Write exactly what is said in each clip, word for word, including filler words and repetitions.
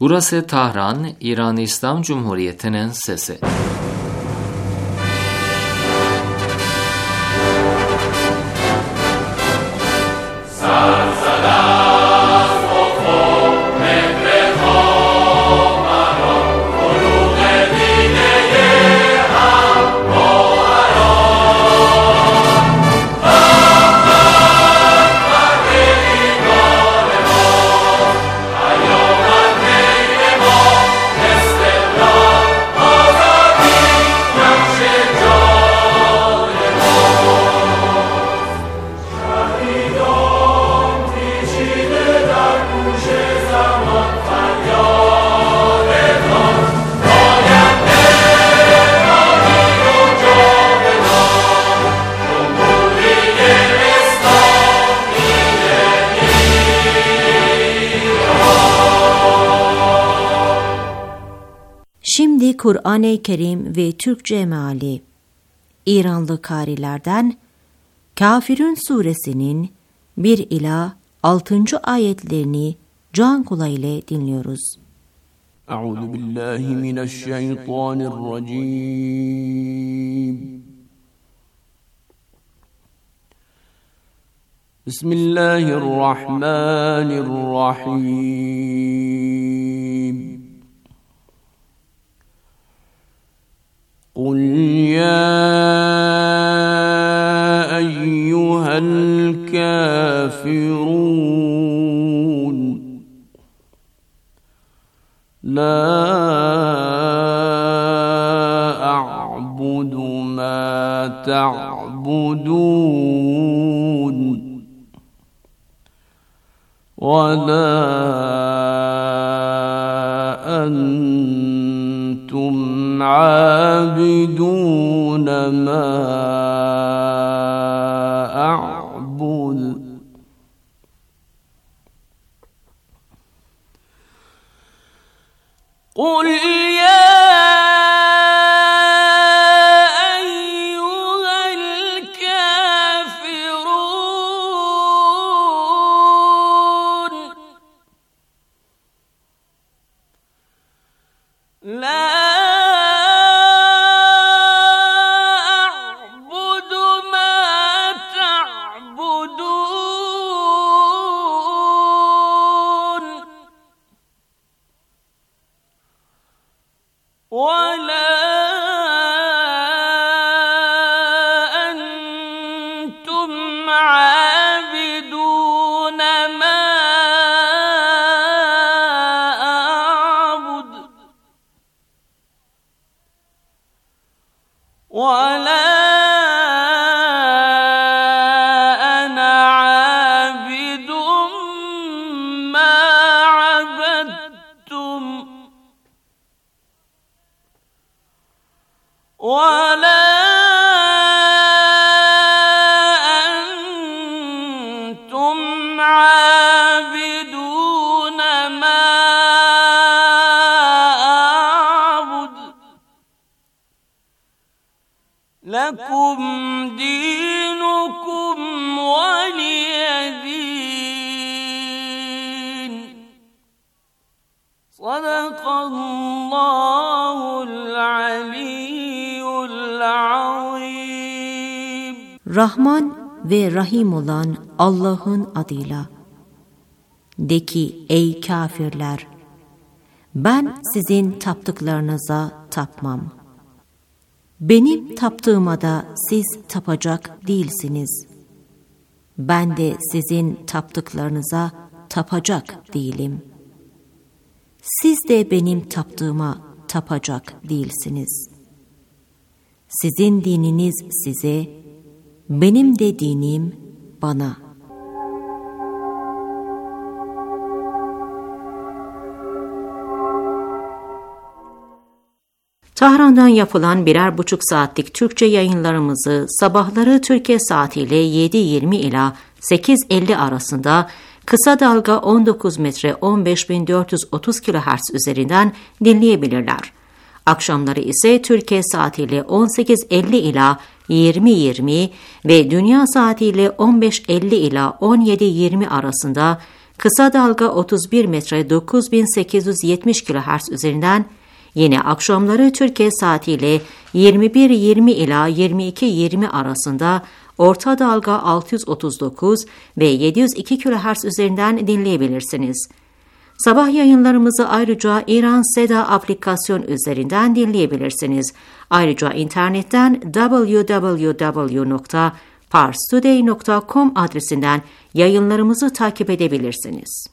Burası Tahran, İran İslam Cumhuriyeti'nin sesi. Şimdi Kur'an-ı Kerim ve Türkçe meali. İranlı karilerden Kafirun suresinin bir ila altıncı ayetlerini can kulağıyla dinliyoruz. Euzu billahi mineşşeytanirracim. Bismillahirrahmanirrahim. قل يا أيها الكافرون لا أعبد ما تعبدون ولا أنتم عابدون ما أعبد قل يا أيها الكافرون لا ولا أنتم عابدون ما أعبد ولا أنا عابد ما عبدتم ولا أنتم عابدون ما أعبد لكم دينكم ولي دين صدق الله العلي. Rahman ve Rahim olan Allah'ın adıyla. De ki ey kafirler, ben sizin taptıklarınıza tapmam. Benim taptığıma da siz tapacak değilsiniz. Ben de sizin taptıklarınıza tapacak değilim. Siz de benim taptığıma tapacak değilsiniz. Sizin dininiz size, benim de dinim bana. Tahran'dan yapılan birer buçuk saatlik Türkçe yayınlarımızı sabahları Türkiye saatiyle yedi yirmi ila sekiz elli arasında kısa dalga on dokuz metre on beş bin dört yüz otuz kilohertz üzerinden dinleyebilirler. Akşamları ise Türkiye saatiyle on sekiz elli ila yirmi yirmi ve dünya saatiyle on beş elli ila on yedi yirmi arasında kısa dalga otuz bir metre dokuz bin sekiz yüz yetmiş kilohertz üzerinden, yine akşamları Türkiye saatiyle yirmi bir yirmi ila yirmi iki yirmi arasında orta dalga altı yüz otuz dokuz ve yedi yüz iki kilohertz üzerinden dinleyebilirsiniz. Sabah yayınlarımızı ayrıca İran Seda aplikasyon üzerinden dinleyebilirsiniz. Ayrıca internetten double-u double-u double-u nokta pars today nokta com adresinden yayınlarımızı takip edebilirsiniz.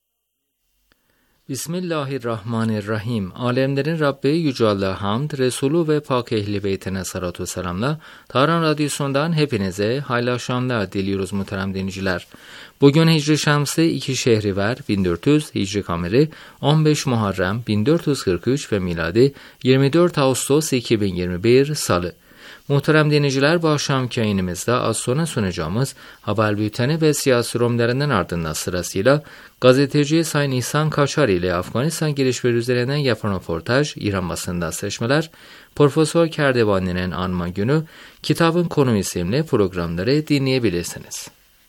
Bismillahirrahmanirrahim. Alemlerin Rabbi Yüce Allah'a hamd, Resulü ve Pak Ehli Beytine salatu selamla. Tahran Radyosu'ndan hepinize hayırlı akşamlar diliyoruz muhterem dinleyiciler. Bugün Hicri Şemsi iki Şehriver bin dört yüz, Hicri Kameri on beş Muharrem bin dört yüz kırk üç ve miladi yirmi dört Ağustos iki bin yirmi bir Salı. Muhterem dinleyiciler, bu akşamki yayınımızda az sonra sunacağımız haber bülteni ve siyasi romlarından ardından sırasıyla gazeteci Sayın İhsan Kaçar ile Afganistan gelişmeleri üzerinden yapan röportaj, İran basında seçmeler, Profesör Kerdevani'nin anma günü, kitabın konu isimli programları dinleyebilirsiniz.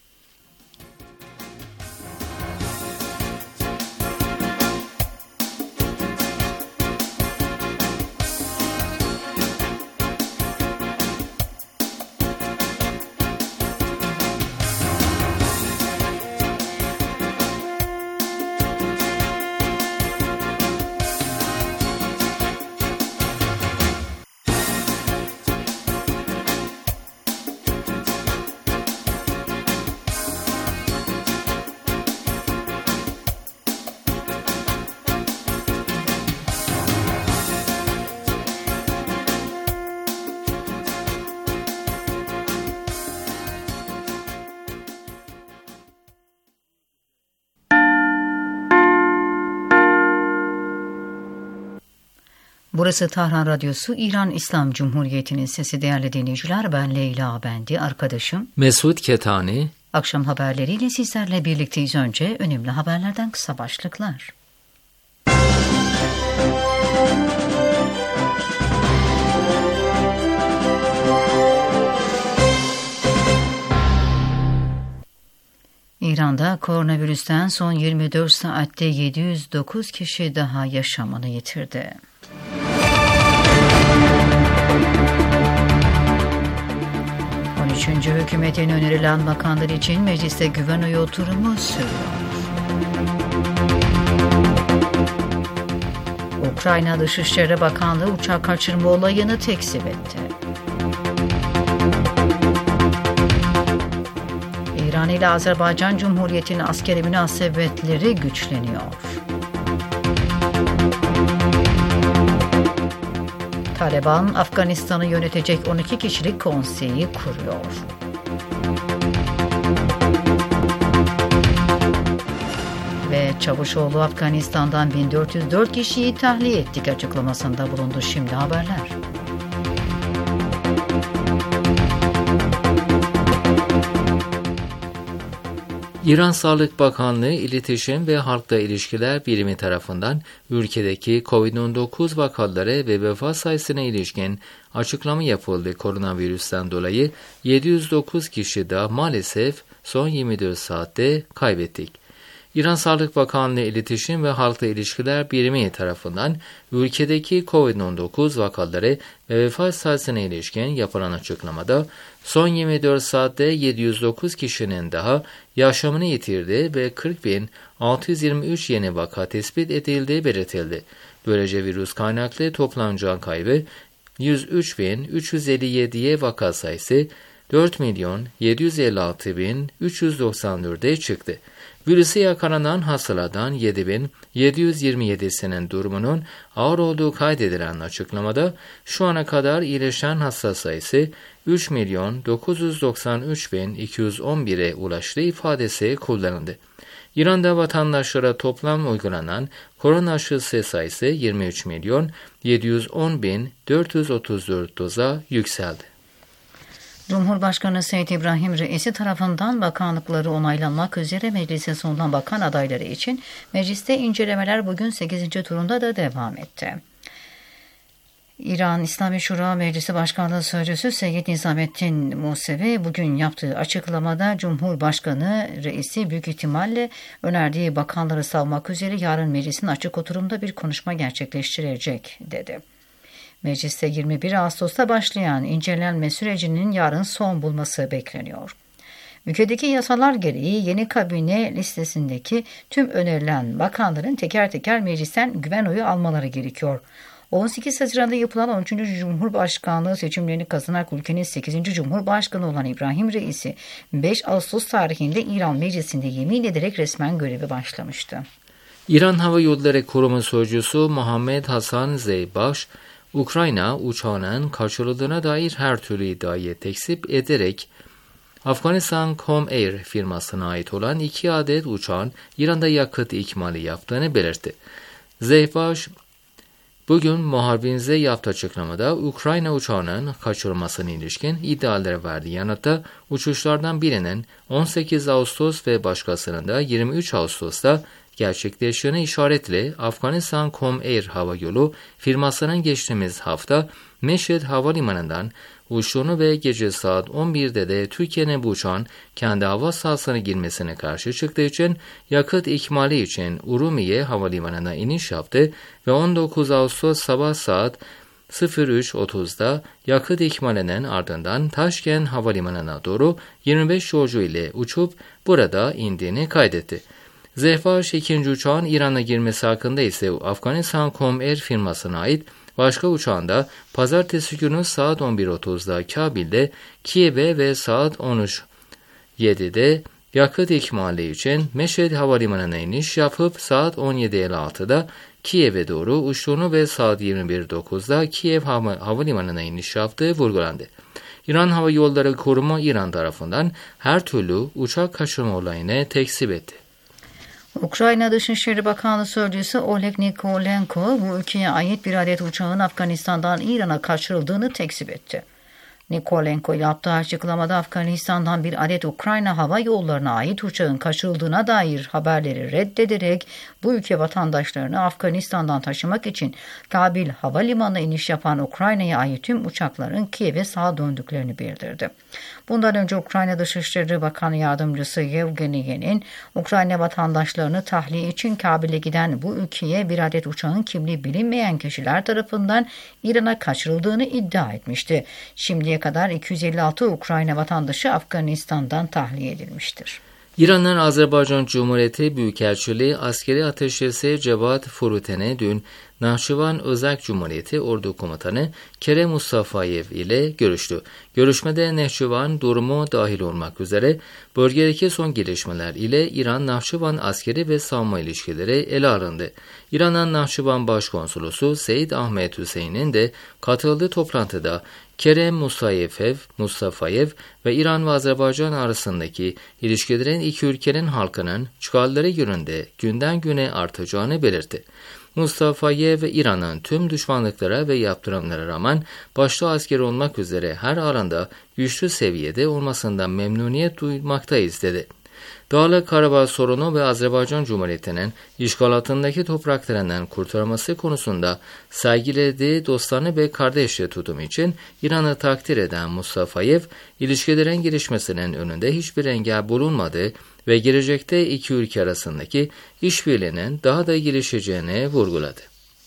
Burası Tahran Radyosu, İran İslam Cumhuriyeti'nin sesi. Değerli dinleyiciler, ben Leyla Bendi, arkadaşım Mesut Ketani. Akşam haberleriyle sizlerle birlikteyiz. Önce önemli haberlerden kısa başlıklar. İran'da koronavirüsten son yirmi dört saatte yedi yüz dokuz kişi daha yaşamını yitirdi. on üçüncü hükümetin önerilen bakanlar için mecliste güven oyu oturumu sürüyor. Ukrayna Dışişleri Bakanlığı uçak kaçırma olayını tekzip etti. İran ile Azerbaycan Cumhuriyeti'nin askeri münasebetleri güçleniyor. Taliban, Afganistan'ı yönetecek on iki kişilik konseyi kuruyor. Ve Çavuşoğlu, Afganistan'dan bin dört yüz dört kişiyi tahliye ettik açıklamasında bulundu. Şimdi haberler. İran Sağlık Bakanlığı İletişim ve Halkla İlişkiler Birimi tarafından ülkedeki kovid on dokuz vakaları ve vefat sayısına ilişkin açıklama yapıldı. Koronavirüsten dolayı yedi yüz dokuz kişi daha maalesef son yirmi dört saatte kaybettik. İran Sağlık Bakanlığı İletişim ve Halkla İlişkiler Birimi tarafından ülkedeki kovid on dokuz vakaları ve vefat sayısına ilişkin yapılan açıklamada son yirmi dört saatte yedi yüz dokuz kişinin daha yaşamını yitirdi ve kırk bin altı yüz yirmi üç yeni vaka tespit edildiği belirtildi. Böylece virüs kaynaklı toplam can kaybı yüz üç bin üç yüz elli yediye, vaka sayısı dört milyon yedi yüz elli altı bin üç yüz doksan dörde çıktı. Virüse yakalanan hastalardan yedi bin yedi yüz yirmi yedisinin durumunun ağır olduğu kaydedilen açıklamada şu ana kadar iyileşen hasta sayısı üç milyon dokuz yüz doksan üç bin iki yüz on bire ulaştığı ifadesi kullanıldı. İran'da vatandaşlara toplam uygulanan korona aşısı sayısı yirmi üç milyon yedi yüz on bin dört yüz otuz dört doza yükseldi. Cumhurbaşkanı Seyyid İbrahim Reisi tarafından bakanlıkları onaylanmak üzere meclise sunulan bakan adayları için mecliste incelemeler bugün sekizinci turunda da devam etti. İran İslami Şura Meclisi Başkanlığı Sözcüsü Seyyid Nizamettin Musevi bugün yaptığı açıklamada Cumhurbaşkanı reisi büyük ihtimalle önerdiği bakanları savmak üzere yarın meclisin açık oturumda bir konuşma gerçekleştirecek dedi. Mecliste yirmi bir Ağustos'ta başlayan incelenme sürecinin yarın son bulması bekleniyor. Ülkedeki yasalar gereği yeni kabine listesindeki tüm önerilen bakanların teker teker meclisten güven oyu almaları gerekiyor. on sekiz Haziran'da yapılan on üçüncü Cumhurbaşkanlığı seçimlerini kazanarak ülkenin sekizinci Cumhurbaşkanı olan İbrahim Reisi beş Ağustos tarihinde İran Meclisi'nde yemin ederek resmen görevi başlamıştı. İran Hava Yolları Koruma Sözcüsü Muhammed Hasan Zeybaş, Ukrayna uçağının kaçırıldığına dair her türlü iddiayı tekzip ederek Afganistan Com Air firmasına ait olan iki adet uçağın İran'da yakıt ikmali yaptığını belirtti. Zeybaş, bugün muhabirinize yaptığı açıklamada Ukrayna uçağının kaçırılmasına ilişkin iddialara verdiği yanıtta uçuşlardan birinin on sekiz Ağustos ve başkasının da yirmi üç Ağustos'ta gerçekleştiğine işaretle Afganistan Com Air hava yolu firmasının geçtiğimiz hafta Meşhed Havalimanı'ndan uçtuğunu ve gece saat on birde de Türkiye'nin bu uçağın kendi hava sahasına girmesine karşı çıktığı için yakıt ikmali için Urumiye Havalimanı'na iniş yaptı ve on dokuz Ağustos sabah saat üç otuzda yakıt ikmalinin ardından Taşkent Havalimanı'na doğru yirmi beş yolcu ile uçup burada indiğini kaydetti. Zehvaş ikinci uçağın İran'a girmesi hakkında ise Afganistan Com Air firmasına ait başka uçağın da pazartesi günü saat on bir otuzda Kabil'de Kiev'e ve saat on üç yedide yakıt ikmali için Meşhed Havalimanı'na iniş yapıp saat on yedi elli altıda Kiev'e doğru uçtuğunu ve saat yirmi bir dokuzda Kiev Hav- Havalimanı'na iniş yaptığı vurgulandı. İran Hava Yolları Koruma İran tarafından her türlü uçak kaçırma olayını tekzip etti. Ukrayna Dışişleri Bakanlığı Sözcüsü Oleg Nikolenko bu ülkeye ait bir adet uçağın Afganistan'dan İran'a kaçırıldığını tekzip etti. Nikolenko yaptığı açıklamada Afganistan'dan bir adet Ukrayna hava yollarına ait uçağın kaçırıldığına dair haberleri reddederek bu ülke vatandaşlarını Afganistan'dan taşımak için Kabil Havalimanı'na iniş yapan Ukrayna'ya ait tüm uçakların Kiev'e sağa döndüklerini bildirdi. Bundan önce Ukrayna Dışişleri Bakanı Yardımcısı Yevgeniye'nin Ukrayna vatandaşlarını tahliye için Kabil'e giden bu ülkeye bir adet uçağın kimliği bilinmeyen kişiler tarafından İran'a kaçırıldığını iddia etmişti. Şimdiye kadar iki yüz elli altı Ukrayna vatandaşı Afganistan'dan tahliye edilmiştir. İran'ın Azerbaycan Cumhuriyeti Büyükelçiliği askeri ateşkesi Cevat Furuten'e dün Nahçıvan Özel Cumhuriyeti Ordu Komutanı Kerem Mustafayev ile görüştü. Görüşmede Nahçıvan durumu dahil olmak üzere bölgedeki son gelişmeler ile İran-Nahçıvan askeri ve savunma ilişkileri ele alındı. İran'ın Nahçıvan Başkonsolosu Seyyid Ahmet Hüseyin'in de katıldığı toplantıda Kerem Mustafayev, Mustafayev ve İran ve Azerbaycan arasındaki ilişkilerin iki ülkenin halkının çıkarları yönünde günden güne artacağını belirtti. Mustafayev ve İran'ın tüm düşmanlıklara ve yaptırımlara rağmen başta askeri olmak üzere her alanda güçlü seviyede olmasından memnuniyet duymaktayız dedi. Dağlık Karabağ sorunu ve Azerbaycan Cumhuriyeti'nin işgal altındaki topraklarından kurtarılması konusunda sergilediği dostlarını ve kardeşçe tutum için İran'ı takdir eden Mustafayev, ilişkilerin gelişmesinin önünde hiçbir engel bulunmadığı ve gelecekte iki ülke arasındaki işbirliğinin daha da gelişeceğini vurguladı.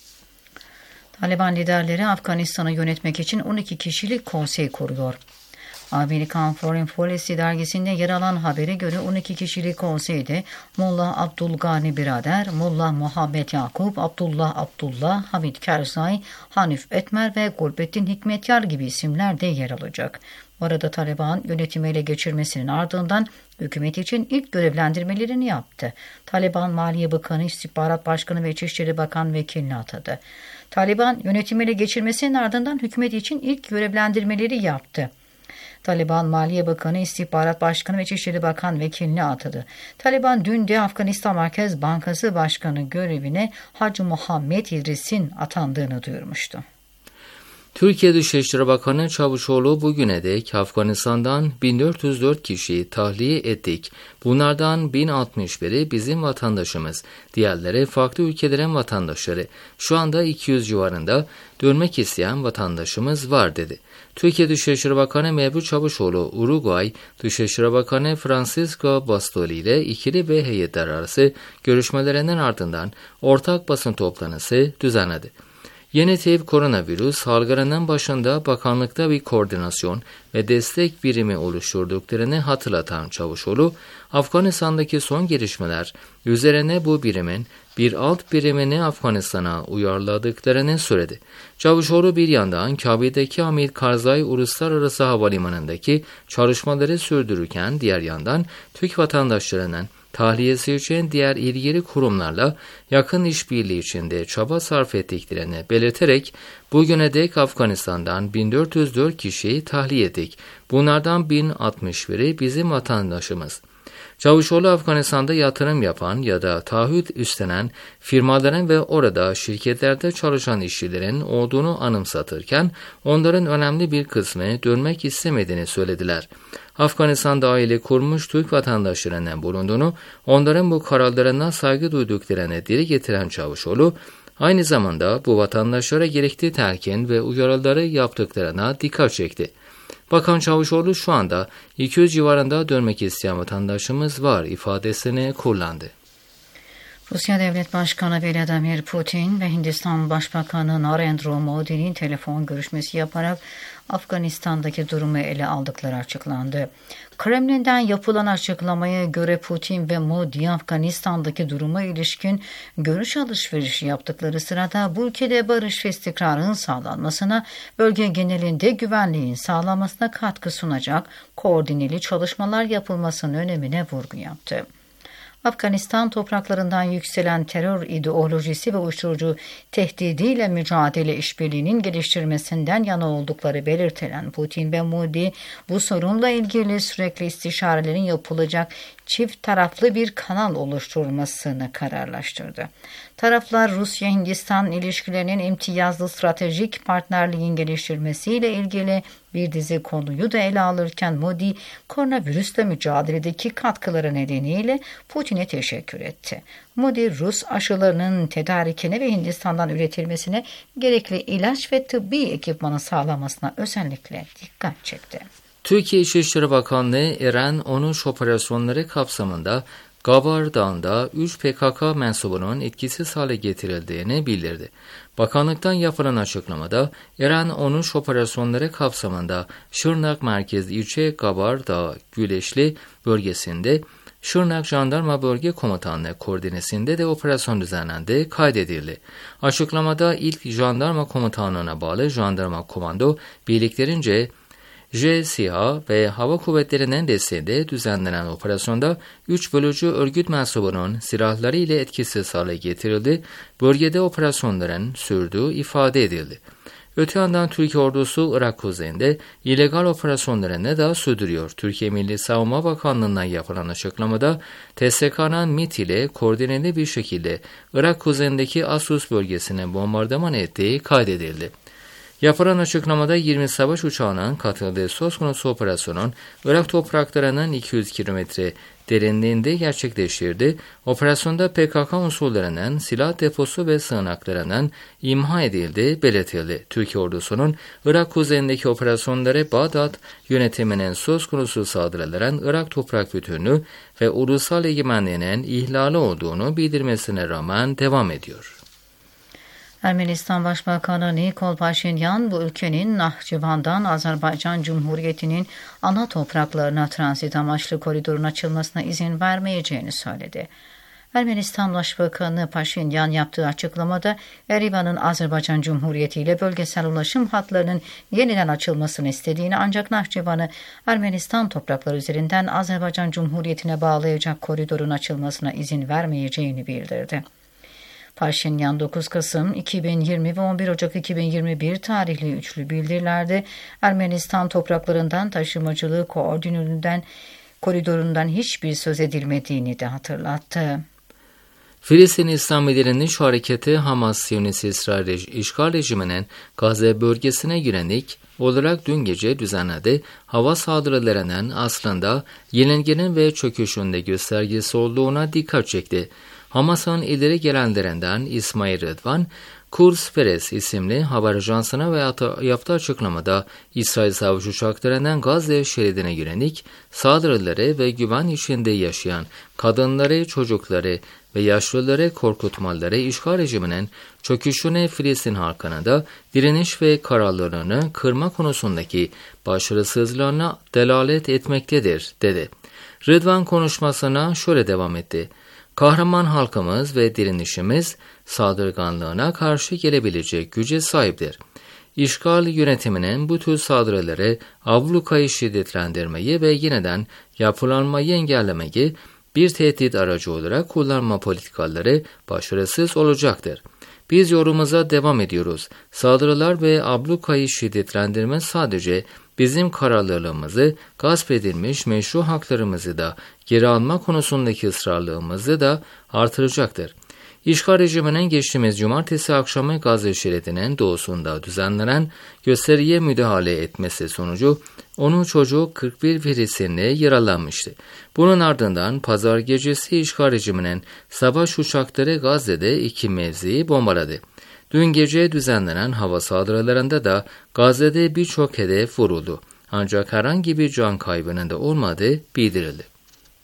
Taliban liderleri Afganistan'ı yönetmek için on iki kişilik konsey kuruyor. Amerikan Foreign Policy dergisinde yer alan habere göre on iki kişilik konseyde Mullah Abdülgani Birader, Mullah Muhammed Yakup, Abdullah Abdullah, Hamid Karzai, Hanif Etmer ve Gulbettin Hikmetyar gibi isimler de yer alacak. Bu arada Taliban yönetimi ele geçirmesinin ardından hükümet için ilk görevlendirmelerini yaptı. Taliban Maliye Bakanı, İstihbarat Başkanı ve İçişleri Bakan Vekilini atadı. Taliban yönetimi ele geçirmesinin ardından hükümet için ilk görevlendirmeleri yaptı. Taliban Maliye Bakanı, İstihbarat Başkanı ve İçişleri Bakan Vekilini atadı. Taliban dün de Afganistan Merkez Bankası Başkanı görevine Hacı Muhammed İdris'in atandığını duyurmuştu. Türkiye Dışişleri Bakanı Çavuşoğlu bugüne dek Afganistan'dan bin dört yüz dört kişiyi tahliye ettik. Bunlardan bin altmış biri bizim vatandaşımız. Diğerleri farklı ülkelerin vatandaşları. Şu anda iki yüz civarında dönmek isteyen vatandaşımız var dedi. Türkiye Dışişleri Bakanı Mevlüt Çavuşoğlu, Uruguay Dışişleri Bakanı Francisco Bastoli ile ikili ve heyetler arası görüşmelerinden ardından ortak basın toplantısı düzenledi. Yeni tip koronavirüs salgınının başında bakanlıkta bir koordinasyon ve destek birimi oluşturduklarını hatırlatan Çavuşoğlu, Afganistan'daki son gelişmeler üzerine bu birimin bir alt birimini Afganistan'a uyarladıklarını söyledi. Çavuşoğlu bir yandan Kabil'deki Hamid Karzai Uluslararası Havalimanı'ndaki çalışmaları sürdürürken diğer yandan Türk vatandaşlarının tahliyesi için diğer ilgili kurumlarla yakın işbirliği içinde çaba sarf ettiklerini belirterek bugüne dek Afganistan'dan bin dört yüz dört kişiyi tahliye ettik. Bunlardan bin altmış biri bizim vatandaşımız. Çavuşoğlu Afganistan'da yatırım yapan ya da taahhüt üstlenen firmaların ve orada şirketlerde çalışan işçilerin olduğunu anımsatırken onların önemli bir kısmı dönmek istemediğini söylediler. Afganistan'da aile kurmuş Türk vatandaşlarının bulunduğunu, onların bu kararlarına saygı duyduklarını dile getiren Çavuşoğlu, aynı zamanda bu vatandaşlara gerekli telkin ve uyarıları yaptıklarına dikkat çekti. Bakan Çavuşoğlu şu anda iki yüz civarında dönmek isteyen vatandaşımız var ifadesini kullandı. Rusya Devlet Başkanı Vladimir Putin ve Hindistan Başbakanı Narendra Modi'nin telefon görüşmesi yaparak Afganistan'daki durumu ele aldıkları açıklandı. Kremlin'den yapılan açıklamaya göre Putin ve Modi Afganistan'daki duruma ilişkin görüş alışverişi yaptıkları sırada bu ülkede barış ve istikrarın sağlanmasına, bölge genelinde güvenliğin sağlanmasına katkı sunacak koordineli çalışmalar yapılmasının önemine vurgu yaptı. Afganistan topraklarından yükselen terör ideolojisi ve uyuşturucu tehdidiyle mücadele işbirliğinin geliştirmesinden yana oldukları belirtilen Putin ve Modi, bu sorunla ilgili sürekli istişarelerin yapılacak çift taraflı bir kanal oluşturulmasını kararlaştırdı. Taraflar Rusya-Hindistan ilişkilerinin imtiyazlı stratejik partnerliğin geliştirmesiyle ilgili bir dizi konuyu da ele alırken Modi, koronavirüsle mücadeledeki katkıları nedeniyle Putin'e teşekkür etti. Modi, Rus aşılarının tedarikine ve Hindistan'dan üretilmesine gerekli ilaç ve tıbbi ekipmanı sağlamasına özellikle dikkat çekti. Türkiye İçişleri Bakanlığı, Eren on üç operasyonları kapsamında Gabar Dağı'nda üç P K K mensubunun etkisiz hale getirildiğini bildirdi. Bakanlıktan yapılan açıklamada, Eren on üç operasyonları kapsamında Şırnak merkezli ilçe Gabar Dağı Güleşli bölgesinde Şırnak Jandarma Bölge Komutanlığı koordinesinde de operasyon düzenlendi, kaydedildi. Açıklamada ilk Jandarma Komutanlığı'na bağlı Jandarma Komando birliklerince J SİHA ve Hava Kuvvetleri'nin desteğinde düzenlenen operasyonda üç bölücü örgüt mensubunun silahları ile etkisiz hale getirildi, bölgede operasyonların sürdüğü ifade edildi. Öte yandan Türkiye ordusu Irak kuzeyinde illegal operasyonlarını da sürdürüyor. Türkiye Milli Savunma Bakanlığı'ndan yapılan açıklamada T S K'nın MİT ile koordineli bir şekilde Irak kuzeyindeki Asus bölgesine bombardıman ettiği kaydedildi. Yapılan açıklamada yirmi savaş uçağının katıldığı söz konusu operasyonun Irak topraklarının iki yüz kilometre derinliğinde gerçekleştirdi. Operasyonda P K K unsurlarının silah deposu ve sığınaklarının imha edildiği belirtildi. Türkiye ordusunun Irak kuzeyindeki operasyonları Bağdat yönetiminin söz konusu saldırıların Irak toprak bütünlüğü ve ulusal egemenliğinin ihlali olduğunu bildirmesine rağmen devam ediyor. Ermenistan Başbakanı Nikol Paşinyan, bu ülkenin Nahçıvan'dan Azerbaycan Cumhuriyeti'nin ana topraklarına transit amaçlı koridorun açılmasına izin vermeyeceğini söyledi. Ermenistan Başbakanı Paşinyan yaptığı açıklamada Erivan'ın Azerbaycan Cumhuriyeti ile bölgesel ulaşım hatlarının yeniden açılmasını istediğini, ancak Nahçıvan'ı Ermenistan toprakları üzerinden Azerbaycan Cumhuriyeti'ne bağlayacak koridorun açılmasına izin vermeyeceğini bildirdi. Paşinyan dokuz Kasım iki bin yirmi ve on bir Ocak iki bin yirmi bir tarihli üçlü bildirilerde Ermenistan topraklarından taşımacılığı koordinöründen koridorundan hiçbir söz edilmediğini de hatırlattı. Filistin İslami Direniş Hareketi Hamas Siyonist İsrail işgal rejiminin Gazze bölgesine yönelik olarak dün gece düzenlediği hava saldırılarının aslında yenilginin ve çöküşünde göstergesi olduğuna dikkat çekti. Hamas'ın ileri gelenlerinden İsmail Rıdvan, Kurs Feres isimli haber ajansına ve yaptığı açıklamada İsrail savaş uçaklarının Gazze şeridine yönelik saldırıları ve güven içinde yaşayan kadınları, çocukları ve yaşlıları korkutmaları işgal rejiminin çöküşüne Filistin halkına da direniş ve kararlılığını kırma konusundaki başarısızlığına delalet etmektedir, dedi. Rıdvan konuşmasına şöyle devam etti. Kahraman halkımız ve direnişimiz saldırganlığına karşı gelebilecek güce sahiptir. İşgal yönetiminin bu tür saldırıları, ablukayı şiddetlendirmeyi ve yeniden yapılanmayı engellemeyi bir tehdit aracı olarak kullanma politikaları başarısız olacaktır. Biz yolumuza devam ediyoruz. Saldırılar ve ablukayı şiddetlendirme sadece bizim kararlılığımızı, gasp edilmiş meşru haklarımızı da geri alma konusundaki ısrarlılığımızı da artıracaktır. İşgal rejiminin geçtiğimiz cumartesi akşamı Gazze şeridinin doğusunda düzenlenen gösteriye müdahale etmesi sonucu onun çocuğu kırk bir Filistinli yaralanmıştı. Bunun ardından pazar gecesi işgal rejiminin savaş uçakları Gazze'de iki mevziyi bombaladı. Dün gece düzenlenen hava saldırılarında da Gazze'de birçok hedef vuruldu. Ancak herhangi bir can kaybının da olmadığı bildirildi.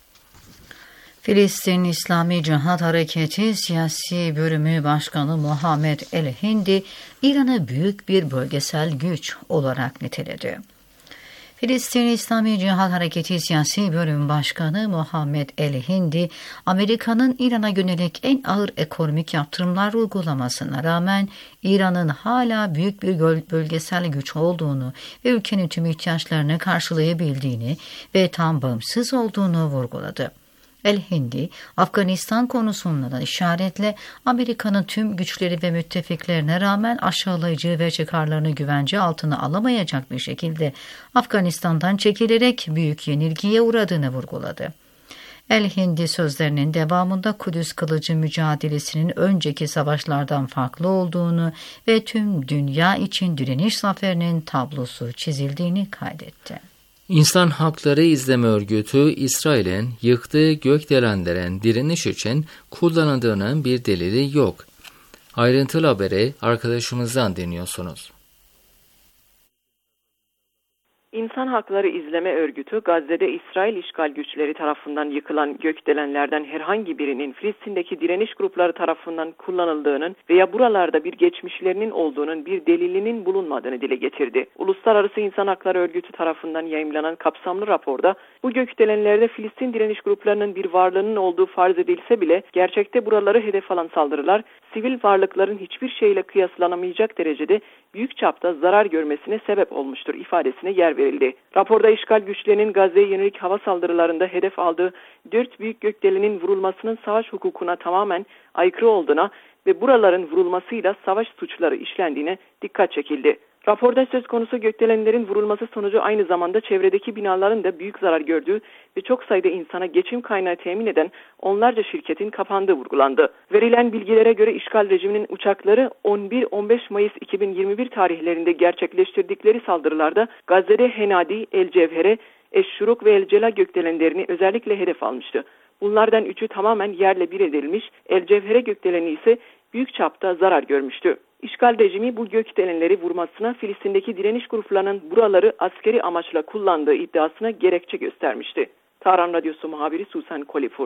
Filistin İslami Cihat Hareketi Siyasi Bölümü Başkanı Muhammed El-Hindi, İran'ı büyük bir bölgesel güç olarak niteledi. Filistin İslami Cihat Hareketi Siyasi Bölüm Başkanı Muhammed El-Hindi, Amerika'nın İran'a yönelik en ağır ekonomik yaptırımlar uygulamasına rağmen İran'ın hala büyük bir bölgesel güç olduğunu ve ülkenin tüm ihtiyaçlarını karşılayabildiğini ve tam bağımsız olduğunu vurguladı. El-Hindi, Afganistan konusunda da işaretle Amerika'nın tüm güçleri ve müttefiklerine rağmen aşağılayıcı ve çıkarlarını güvence altına alamayacak bir şekilde Afganistan'dan çekilerek büyük yenilgiye uğradığını vurguladı. El-Hindi sözlerinin devamında Kudüs kılıcı mücadelesinin önceki savaşlardan farklı olduğunu ve tüm dünya için direniş zaferinin tablosu çizildiğini kaydetti. İnsan Hakları İzleme Örgütü, İsrail'in yıktığı gökdelenlerin direniş için kullanıldığının bir delili yok. Ayrıntılı haberi arkadaşımızdan dinliyorsunuz. İnsan Hakları İzleme Örgütü, Gazze'de İsrail işgal güçleri tarafından yıkılan gökdelenlerden herhangi birinin Filistin'deki direniş grupları tarafından kullanıldığının veya buralarda bir geçmişlerinin olduğunun bir delilinin bulunmadığını dile getirdi. Uluslararası İnsan Hakları Örgütü tarafından yayımlanan kapsamlı raporda, bu gökdelenlerde Filistin direniş gruplarının bir varlığının olduğu farz edilse bile, gerçekte buraları hedef alan saldırılar, sivil varlıkların hiçbir şeyle kıyaslanamayacak derecede büyük çapta zarar görmesine sebep olmuştur ifadesine yer verildi. Raporda işgal güçlerinin Gazze'ye yönelik hava saldırılarında hedef aldığı dört büyük gökdelenin vurulmasının savaş hukukuna tamamen aykırı olduğuna ve buraların vurulmasıyla savaş suçları işlendiğine dikkat çekildi. Raporda söz konusu gökdelenlerin vurulması sonucu aynı zamanda çevredeki binaların da büyük zarar gördüğü ve çok sayıda insana geçim kaynağı temin eden onlarca şirketin kapandığı vurgulandı. Verilen bilgilere göre işgal rejiminin uçakları on bir on beş Mayıs iki bin yirmi bir tarihlerinde gerçekleştirdikleri saldırılarda Gazze'de Henadi, El Cevhere, Eşşuruk ve El Cela gökdelenlerini özellikle hedef almıştı. Bunlardan üçü tamamen yerle bir edilmiş, El Cevhere gökdeleni ise büyük çapta zarar görmüştü. İşgal rejimi bu gökdelenleri vurmasına Filistin'deki direniş gruplarının buraları askeri amaçla kullandığı iddiasına gerekçe göstermişti. Tahran Radyosu muhabiri Susan Kolifur.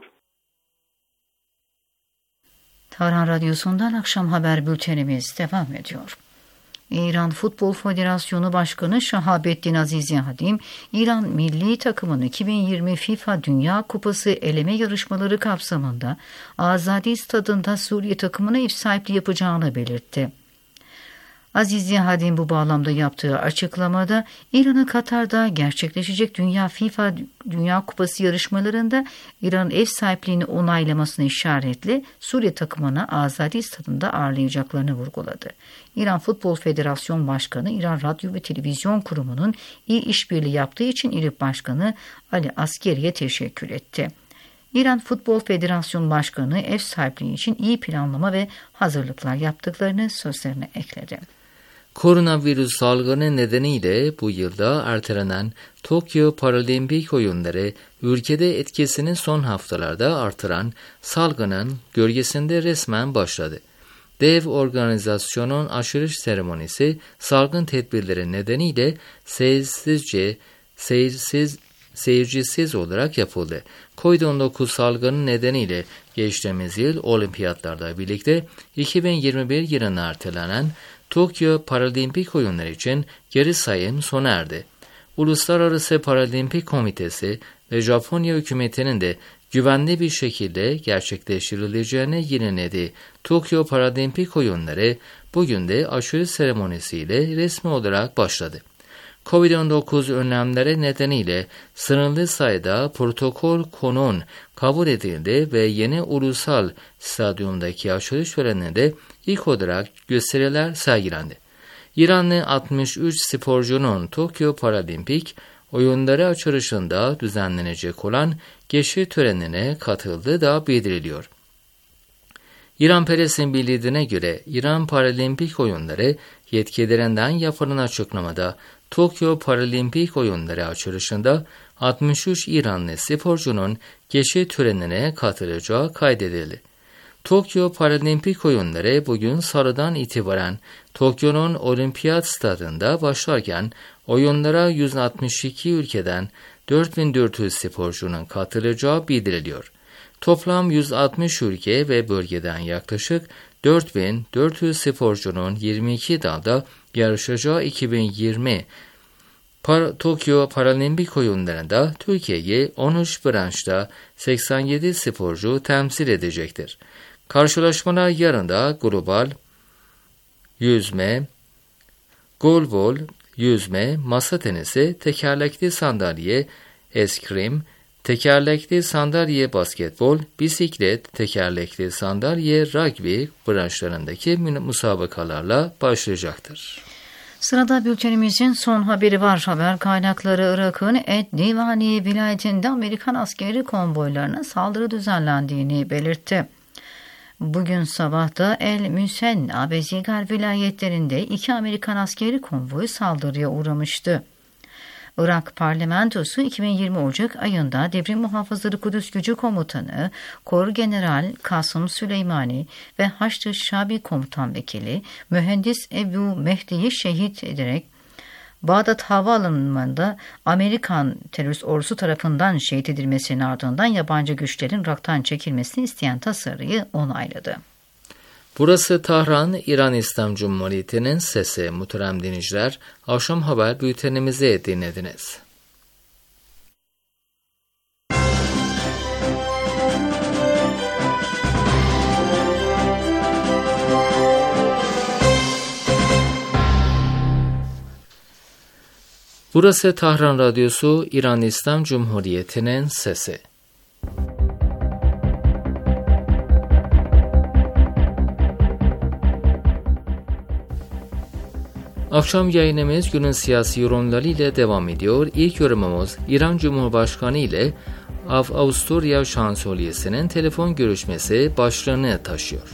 Tahran Radyosu'ndan akşam haber bültenimiz devam ediyor. İran Futbol Federasyonu Başkanı Şahabettin Azizihadim, İran milli takımının iki bin yirmi FIFA Dünya Kupası eleme yarışmaları kapsamında Azadi Stadında Suriye takımına ev sahipliği yapacağını belirtti. Azizihadim bu bağlamda yaptığı açıklamada İran'ın Katar'da gerçekleşecek Dünya FIFA Dünya Kupası yarışmalarında İran'ın ev sahipliğini onaylamasını işaretle Suriye takımına Azadi Stadında ağırlayacaklarını vurguladı. İran Futbol Federasyon Başkanı, İran Radyo ve Televizyon Kurumu'nun iyi işbirliği yaptığı için İRİB Başkanı Ali Askeri'ye teşekkür etti. İran Futbol Federasyonu Başkanı ev sahipliği için iyi planlama ve hazırlıklar yaptıklarını sözlerine ekledi. Koronavirüs salgını nedeniyle bu yılda ertelenen Tokyo Paralimpik Oyunları ülkede etkisini son haftalarda artıran salgının gölgesinde resmen başladı. Dev organizasyonun açılış seremonisi salgın tedbirleri nedeniyle sessizce, seyirsiz, seyircisiz olarak yapıldı. kovid on dokuz salgını nedeniyle geçtiğimiz yıl olimpiyatlarda birlikte iki bin yirmi bir yılına ertelenen Tokyo Paralimpik Oyunları için geri sayım sona erdi. Uluslararası Paralimpik Komitesi ve Japonya hükümetinin de güvenli bir şekilde gerçekleştirileceğine yineledi. Tokyo Paralimpik Oyunları bugün de açılış seremonisiyle resmi olarak başladı. kovid on dokuz önlemleri nedeniyle sınırlı sayıda protokol konun kabul edildi ve yeni ulusal stadyumdaki açılış töreninde ilk olarak gösteriler sergilendi. İranlı altmış üç sporcunun Tokyo Paralimpik Oyunları açılışında düzenlenecek olan geçiş törenine katıldığı da bildiriliyor. İran Press'in bildirdiğine göre İran Paralimpik Oyunları yetkililerinden yapılan açıklamada Tokyo Paralimpik Oyunları açılışında altmış üç İranlı sporcunun geçiş törenine katılacağı kaydedildi. Tokyo Paralimpik Oyunları bugün salıdan itibaren Tokyo'nun Olimpiyat Stadı'nda başlarken oyunlara yüz altmış iki ülkeden dört bin dört yüz sporcunun katılacağı bildiriliyor. Toplam yüz altmış ülke ve bölgeden yaklaşık dört bin dört yüz sporcunun yirmi iki dalda yarışacağı iki bin yirmi Par- Tokyo Paralimpik Oyunları'nda Türkiye'yi on üç branşta seksen yedi sporcu temsil edecektir. Karşılaşmalar yarın da global yüzme, golbol, yüzme, masa tenisi, tekerlekli sandalye, eskrim, tekerlekli sandalye basketbol, bisiklet, tekerlekli sandalye, rugby branşlarındaki müsabakalarla başlayacaktır. Sırada bültenimizin son haberi var. Haber kaynakları Irak'ın Et Divani vilayetinde Amerikan askeri konvoylarına saldırı düzenlendiğini belirtti. Bugün sabahta El Müsenna ve Zigar vilayetlerinde iki Amerikan askeri konvoyu saldırıya uğramıştı. Irak parlamentosu iki bin yirmi Ocak ayında Devrim Muhafızları Kudüs Gücü Komutanı Kor General Kasım Süleymani ve Haçlı Şabi Komutan Vekili Mühendis Ebu Mehdi'yi şehit ederek Bağdat Havaalanı'nda Amerikan terörist ordusu tarafından şehit edilmesinin ardından yabancı güçlerin Irak'tan çekilmesini isteyen tasarıyı onayladı. Burası Tahran, İran İslam Cumhuriyeti'nin sesi. Muhterem dinleyiciler, akşam haber bültenimizi dinlediniz. Burası Tahran Radyosu, İran İslam Cumhuriyeti'nin sesi. Akşam yayınımız günün siyasi yorumları ile devam ediyor. İlk yorumumuz İran Cumhurbaşkanı ile Avusturya Şansölyesi'nin telefon görüşmesi başlığını taşıyor.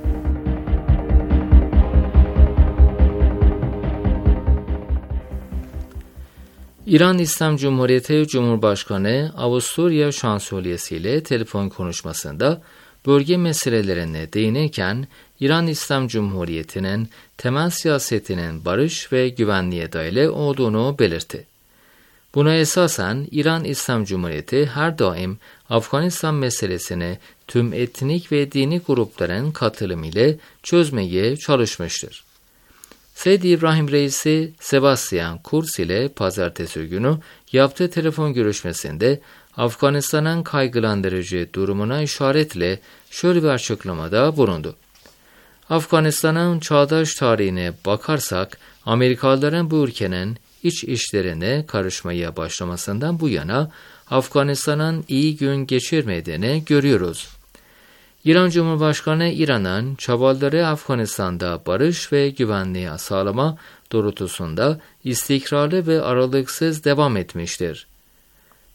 İran İslam Cumhuriyeti Cumhurbaşkanı Avusturya Şansölyesi ile telefon konuşmasında bölge meselelerine değinirken İran İslam Cumhuriyeti'nin temel siyasetinin barış ve güvenliğe dayalı olduğunu belirtti. Buna esasen İran İslam Cumhuriyeti her daim Afganistan meselesini tüm etnik ve dini grupların katılımı ile çözmeye çalışmıştır. Seyyid İbrahim Reisi Sebastian Kurz ile pazartesi günü yaptığı telefon görüşmesinde Afganistan'ın kaygılandırıcı durumuna işaretle şöyle bir açıklamada bulundu. Afganistan'ın çağdaş tarihine bakarsak, Amerikalıların bu ülkenin iç işlerine karışmaya başlamasından bu yana Afganistan'ın iyi gün geçirmediğini görüyoruz. İran Cumhurbaşkanı İran'ın çabaları Afganistan'da barış ve güvenliği sağlama doğrultusunda istikrarlı ve aralıksız devam etmiştir.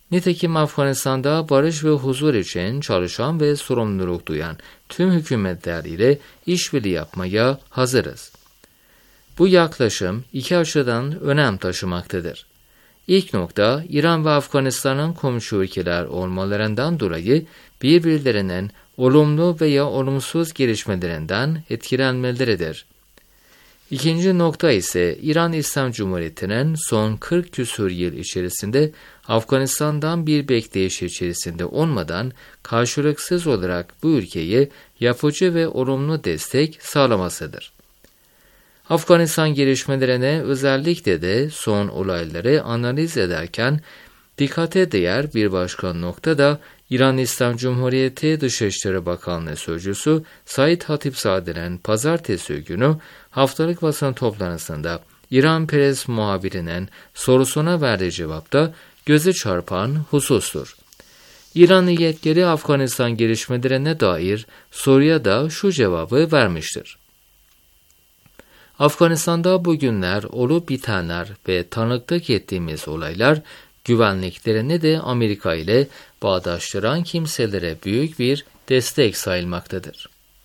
Nitekim Afganistan'da barış ve huzur için çalışan ve sorumluluk duyan tüm hükümetler ile işbirliği yapmaya hazırız. Bu yaklaşım iki açıdan önem taşımaktadır. İlk nokta, İran ve Afganistan'ın komşu ülkeler olmalarından dolayı birbirlerinin olumlu veya olumsuz gelişmelerinden etkilenmeleridir. İkinci nokta ise İran İslam Cumhuriyeti'nin son kırk küsur yıl içerisinde Afganistan'dan bir bekleyiş içerisinde olmadan karşılıksız olarak bu ülkeye yapıcı ve olumlu destek sağlamasıdır. Afganistan gelişmelerine özellikle de son olayları analiz ederken dikkate değer bir başka nokta da İran İslam Cumhuriyeti Dışişleri Bakanlığı Sözcüsü Said Hatipzade'nin pazartesi günü haftalık basın toplantısında İran Press muhabirinin sorusuna verdiği cevapta göze çarpan husustur. İranlı yetkili Afganistan gelişmelerine dair soruya da şu cevabı vermiştir. Afganistan'da bugünler olup bitenler ve tanıklık ettiğimiz olaylar güvenliklerini de Amerika ile bağdaştıran kimselere büyük bir destek sayılmaktadır.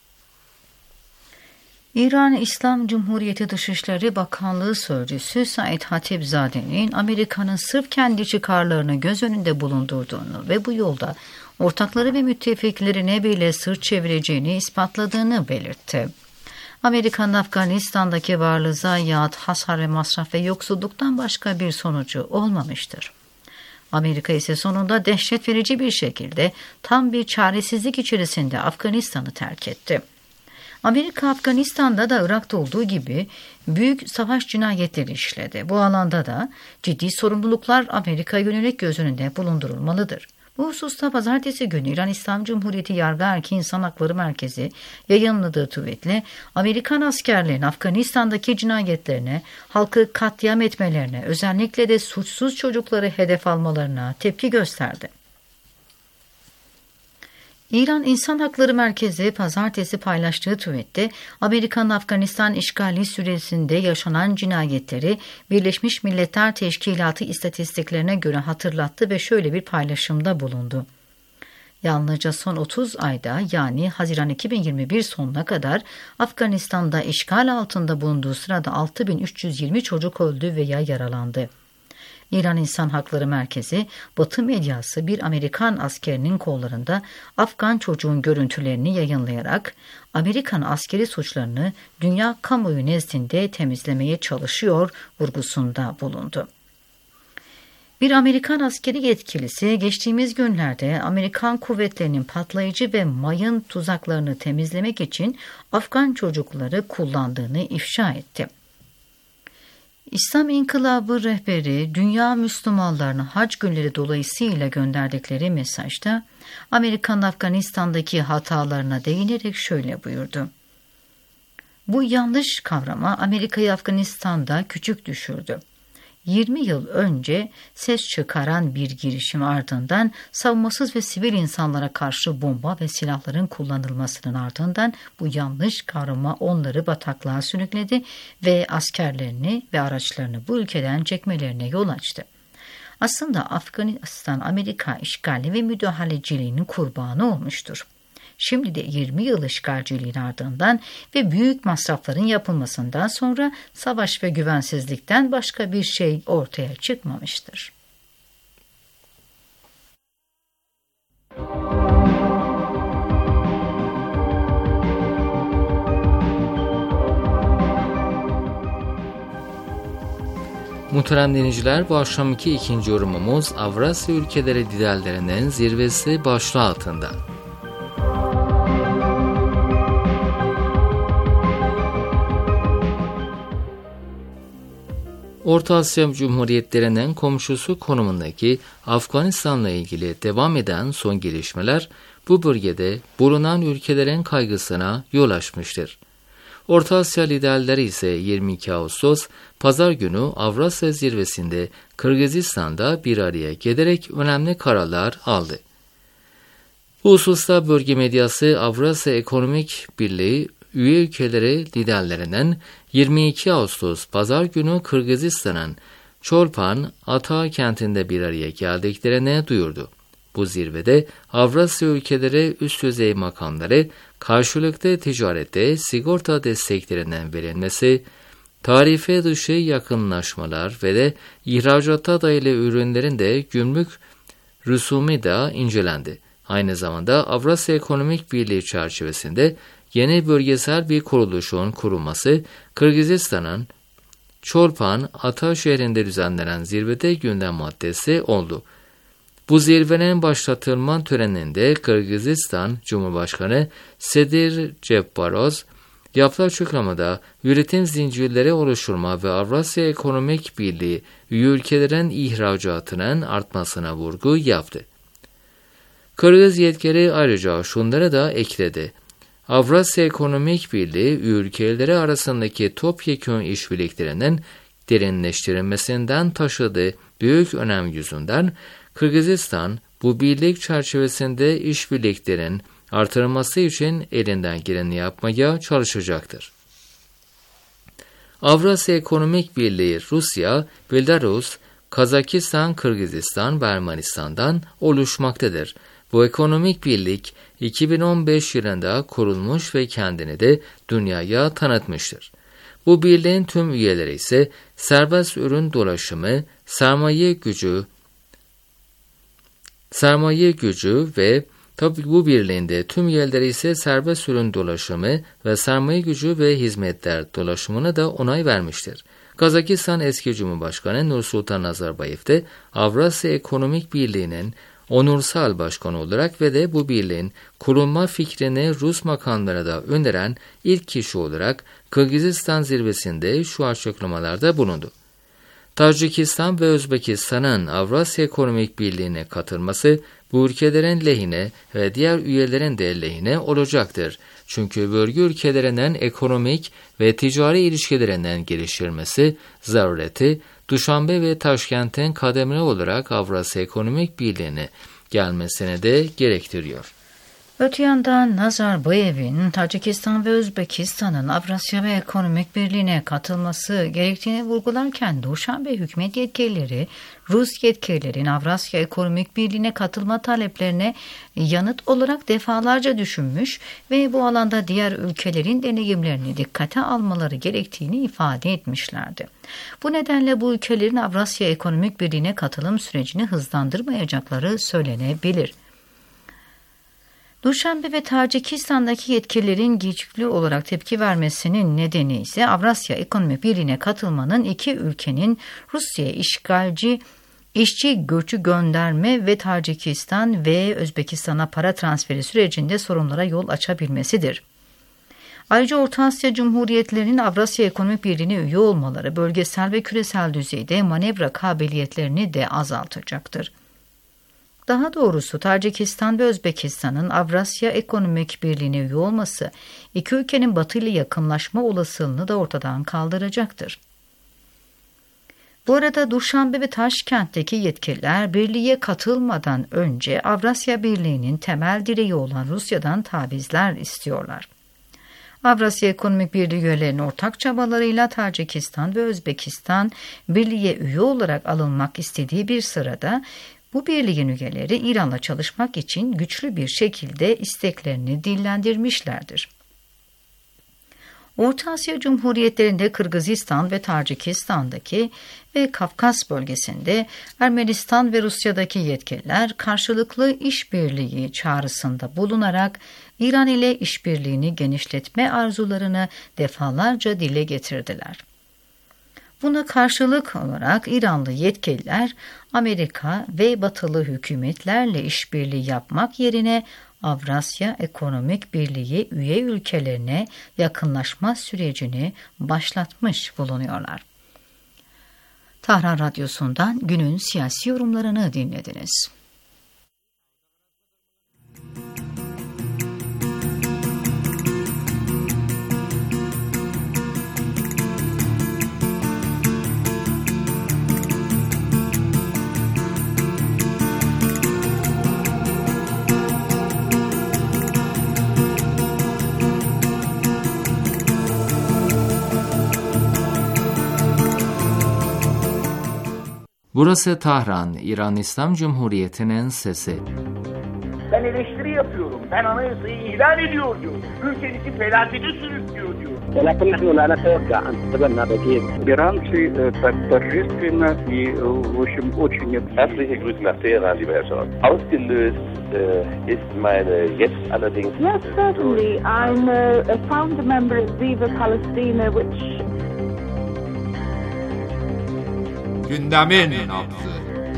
İran İslam Cumhuriyeti Dışişleri Bakanlığı Sözcüsü Said Hatipzade'nin Amerika'nın sırf kendi çıkarlarını göz önünde bulundurduğunu ve bu yolda ortakları ve müttefiklerine bile sırt çevireceğini ispatladığını belirtti. Amerika'nın Afganistan'daki varlığı zayiat, hasar, masraf ve yoksulluktan başka bir sonucu olmamıştır. Amerika ise sonunda dehşet verici bir şekilde tam bir çaresizlik içerisinde Afganistan'ı terk etti. Amerika Afganistan'da da Irak'ta olduğu gibi büyük savaş cinayetleri işledi. Bu alanda da ciddi sorumluluklar Amerika'ya yönelik göz önünde bulundurulmalıdır. Bu hususta pazartesi günü İran İslam Cumhuriyeti Yargı Erki İnsan Hakları Merkezi yayınladığı tweetle Amerikan askerlerin Afganistan'daki cinayetlerine, halkı katliam etmelerine, özellikle de suçsuz çocukları hedef almalarına tepki gösterdi. İran İnsan Hakları Merkezi pazartesi paylaştığı tweette Amerika'nın Afganistan işgali süresinde yaşanan cinayetleri Birleşmiş Milletler Teşkilatı istatistiklerine göre hatırlattı ve şöyle bir paylaşımda bulundu. Yalnızca son otuz ayda yani Haziran iki bin yirmi bir sonuna kadar Afganistan'da işgal altında bulunduğu sırada altı bin üç yüz yirmi çocuk öldü veya yaralandı. İran İnsan Hakları Merkezi, Batı medyası bir Amerikan askerinin kollarında Afgan çocuğun görüntülerini yayınlayarak Amerikan askeri suçlarını dünya kamuoyu nezdinde temizlemeye çalışıyor vurgusunda bulundu. Bir Amerikan askeri yetkilisi geçtiğimiz günlerde Amerikan kuvvetlerinin patlayıcı ve mayın tuzaklarını temizlemek için Afgan çocukları kullandığını ifşa etti. İslam İnkılabı rehberi dünya Müslümanlarına hac günleri dolayısıyla gönderdikleri mesajda Amerikan Afganistan'daki hatalarına değinerek şöyle buyurdu. Bu yanlış kavrama Amerika'yı Afganistan'da küçük düşürdü. yirmi yıl önce ses çıkaran bir girişim ardından savunmasız ve sivil insanlara karşı bomba ve silahların kullanılmasının ardından bu yanlış kavrama onları bataklığa sürükledi ve askerlerini ve araçlarını bu ülkeden çekmelerine yol açtı. Aslında Afganistan Amerika işgali ve müdahaleciliğinin kurbanı olmuştur. Şimdi de yirmi yıl işgalciliğin ardından ve büyük masrafların yapılmasından sonra savaş ve güvensizlikten başka bir şey ortaya çıkmamıştır. Muhterem dinleyiciler, bu akşamki ikinci yorumumuz Avrasya ülkeleri liderlerinin zirvesi başlığı altında. Orta Asya Cumhuriyetlerinin komşusu konumundaki Afganistan'la ilgili devam eden son gelişmeler bu bölgede bulunan ülkelerin kaygısına yol açmıştır. Orta Asya liderleri ise yirmi iki Ağustos Pazar günü Avrasya Zirvesi'nde Kırgızistan'da bir araya gelerek önemli kararlar aldı. Bu hususta bölge medyası Avrasya Ekonomik Birliği üye ülkeleri liderlerinin yirmi iki Ağustos Pazar günü Kırgızistan'ın Çolpan, Ata kentinde bir araya geldiklerini duyurdu. Bu zirvede Avrasya ülkeleri üst düzey makamları karşılıklı ticarette sigorta desteklerinin verilmesi, tarife dışı yakınlaşmalar ve de ihracata dayalı ürünlerin de gümrük rüsumu da incelendi. Aynı zamanda Avrasya Ekonomik Birliği çerçevesinde yeni bölgesel bir kuruluşun kurulması, Kırgızistan'ın Çolpan Ata şehrinde düzenlenen zirvede gündem maddesi oldu. Bu zirvenin başlatılma töreninde Kırgızistan Cumhurbaşkanı Sedir Cebbaroz yaptığı açıklamada üretim zincirleri oluşturma ve Avrasya Ekonomik Birliği üye ülkelerin ihracatının artmasına vurgu yaptı. Kırgız yetkili ayrıca şunları da ekledi. Avrasya Ekonomik Birliği üye ülkeleri arasındaki topyekun işbirliklerinin derinleştirilmesinden taşıdığı büyük önem yüzünden Kırgızistan bu birlik çerçevesinde işbirliklerin artırılması için elinden geleni yapmaya çalışacaktır. Avrasya Ekonomik Birliği Rusya, Belarus, Kazakistan, Kırgızistan ve Ermenistan'dan oluşmaktadır. Bu ekonomik birlik iki bin on beş yılında kurulmuş ve kendini de dünyaya tanıtmıştır. Bu birliğin tüm üyeleri ise serbest ürün dolaşımı, sermaye gücü, sermaye gücü ve tabii bu birliğinde tüm üyeleri ise serbest ürün dolaşımı ve sermaye gücü ve hizmetler dolaşımına da onay vermiştir. Kazakistan eski Cumhurbaşkanı Nursultan Nazarbayev de Avrasya Ekonomik Birliği'nin onursal başkanı olarak ve de bu birliğin kurulma fikrini Rus makamlara da öneren ilk kişi olarak Kırgızistan zirvesinde şu açıklamalarda bulundu. Tacikistan ve Özbekistan'ın Avrasya Ekonomik Birliği'ne katılması bu ülkelerin lehine ve diğer üyelerin de lehine olacaktır. Çünkü bölge ülkelerinin ekonomik ve ticari ilişkilerinin geliştirmesi zarureti, Duşanbe ve Taşkent'in kademeli olarak Avrasya Ekonomik Birliği'ne gelmesini de gerektiriyor. Öte yandan Nazarbayev'in Tacikistan ve Özbekistan'ın Avrasya ve Ekonomik Birliği'ne katılması gerektiğini vurgularken Duşanbe hükümet yetkilileri Rus yetkililerin Avrasya Ekonomik Birliği'ne katılma taleplerine yanıt olarak defalarca düşünmüş ve bu alanda diğer ülkelerin deneyimlerini dikkate almaları gerektiğini ifade etmişlerdi. Bu nedenle bu ülkelerin Avrasya Ekonomik Birliği'ne katılım sürecini hızlandırmayacakları söylenebilir. Duşanbe ve Tacikistan'daki yetkililerin gecikli olarak tepki vermesinin nedeni ise Avrasya Ekonomik Birliği'ne katılmanın iki ülkenin Rusya'ya işgalci işçi göçü gönderme ve Tacikistan ve Özbekistan'a para transferi sürecinde sorunlara yol açabilmesidir. Ayrıca Orta Asya Cumhuriyetlerinin Avrasya Ekonomik Birliği'ne üye olmaları bölgesel ve küresel düzeyde manevra kabiliyetlerini de azaltacaktır. Daha doğrusu Tacikistan ve Özbekistan'ın Avrasya Ekonomik Birliği'ne üye olması iki ülkenin Batı ile yakınlaşma olasılığını da ortadan kaldıracaktır. Bu arada Duşanbe ve Taşkent'teki yetkililer birliğe katılmadan önce Avrasya Birliği'nin temel direği olan Rusya'dan tavizler istiyorlar. Avrasya Ekonomik Birliği üyelerinin ortak çabalarıyla Tacikistan ve Özbekistan birliğe üye olarak alınmak istediği bir sırada bu birliğin üyeleri İran'la çalışmak için güçlü bir şekilde isteklerini dillendirmişlerdir. Orta Asya Cumhuriyetlerinde Kırgızistan ve Tacikistan'daki ve Kafkas bölgesinde Ermenistan ve Rusya'daki yetkililer karşılıklı işbirliği çağrısında bulunarak İran ile işbirliğini genişletme arzularını defalarca dile getirdiler. Buna karşılık olarak İranlı yetkililer Amerika ve batılı hükümetlerle işbirliği yapmak yerine Avrasya Ekonomik Birliği üye ülkelerine yakınlaşma sürecini başlatmış bulunuyorlar. Tahran Radyosu'ndan günün siyasi yorumlarını dinlediniz. Burası Tahran, İran İslam Cumhuriyeti'nin sesi. Ben eleştiri yapıyorum. Ben anayasayı ihlal ediyor diyor. Ülkenizi felakete sürüklüyor diyor. ولكن نحن لا نتوقع أن تقبلنا بكيف. Иранцы так торжественно и, в общем, очень... Herzliche Grüße nach Teheran, lieber Herr Scholz. Ausgelöst äh, ist meine jetzt allerdings... Yes, certainly. I'm a, a founder member of Viva Palestina, which... Gündemin nabzı.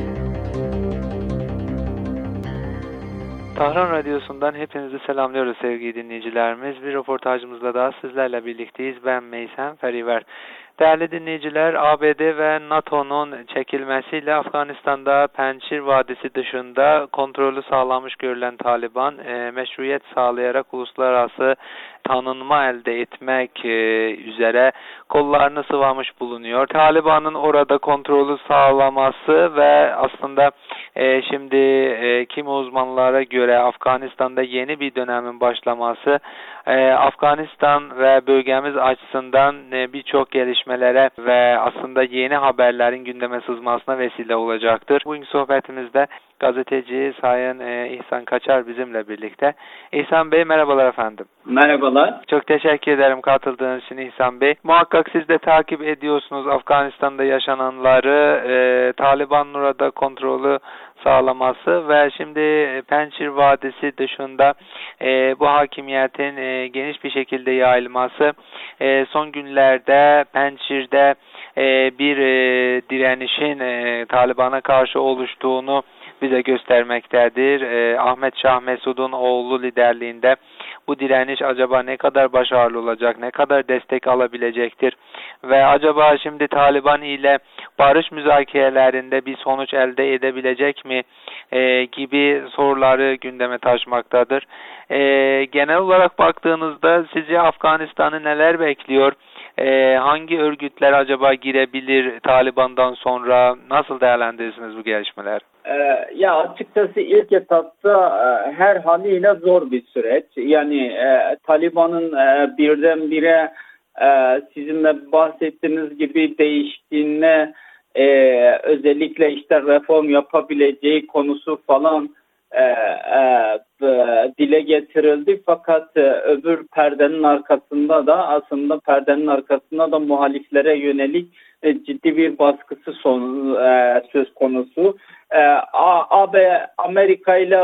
Tahran Radyosu'ndan hepinizi selamlıyoruz sevgili dinleyicilerimiz. Bir röportajımızla daha sizlerle birlikteyiz. Ben Meysem Feriver. Değerli dinleyiciler, A B D ve NATO'nun çekilmesiyle Afganistan'da Pençir Vadisi dışında kontrolü sağlamış görülen Taliban, e, meşruiyet sağlayarak uluslararası tanınma elde etmek e, üzere kollarını sıvamış bulunuyor. Taliban'ın orada kontrolü sağlaması ve aslında e, şimdi e, kimi uzmanlara göre Afganistan'da yeni bir dönemin başlaması, e, Afganistan ve bölgemiz açısından e, birçok gelişmelere ve aslında yeni haberlerin gündeme sızmasına vesile olacaktır. Bugünkü sohbetimizde gazeteci Sayın e, İhsan Kaçar bizimle birlikte. İhsan Bey, merhabalar efendim. Merhabalar. Çok teşekkür ederim katıldığınız için İhsan Bey. Muhakkak siz de takip ediyorsunuz Afganistan'da yaşananları, e, Taliban'ın orada kontrolü sağlaması ve şimdi Pençir Vadisi dışında e, bu hakimiyetin e, geniş bir şekilde yayılması, e, son günlerde Pençir'de e, bir e, direnişin e, Taliban'a karşı oluştuğunu bize göstermektedir. E, Ahmet Şah Mesud'un oğlu liderliğinde bu direniş acaba ne kadar başarılı olacak, ne kadar destek alabilecektir ve acaba şimdi Taliban ile barış müzakerelerinde bir sonuç elde edebilecek mi e, gibi soruları gündeme taşımaktadır. E, genel olarak baktığınızda sizce Afganistan'ı neler bekliyor? E, hangi örgütler acaba girebilir Taliban'dan sonra? Nasıl değerlendirirsiniz bu gelişmeler? Ee, ya açıkçası ilk etapta e, her haliyle zor bir süreç. Yani e, Taliban'ın e, birdenbire e, sizin de bahsettiğiniz gibi değiştiğine, e, özellikle işte reform yapabileceği konusu falan e, e, dile getirildi. Fakat e, öbür perdenin arkasında da aslında perdenin arkasında da muhaliflere yönelik e, ciddi bir baskısı son, e, söz konusu. E, A B Amerika ile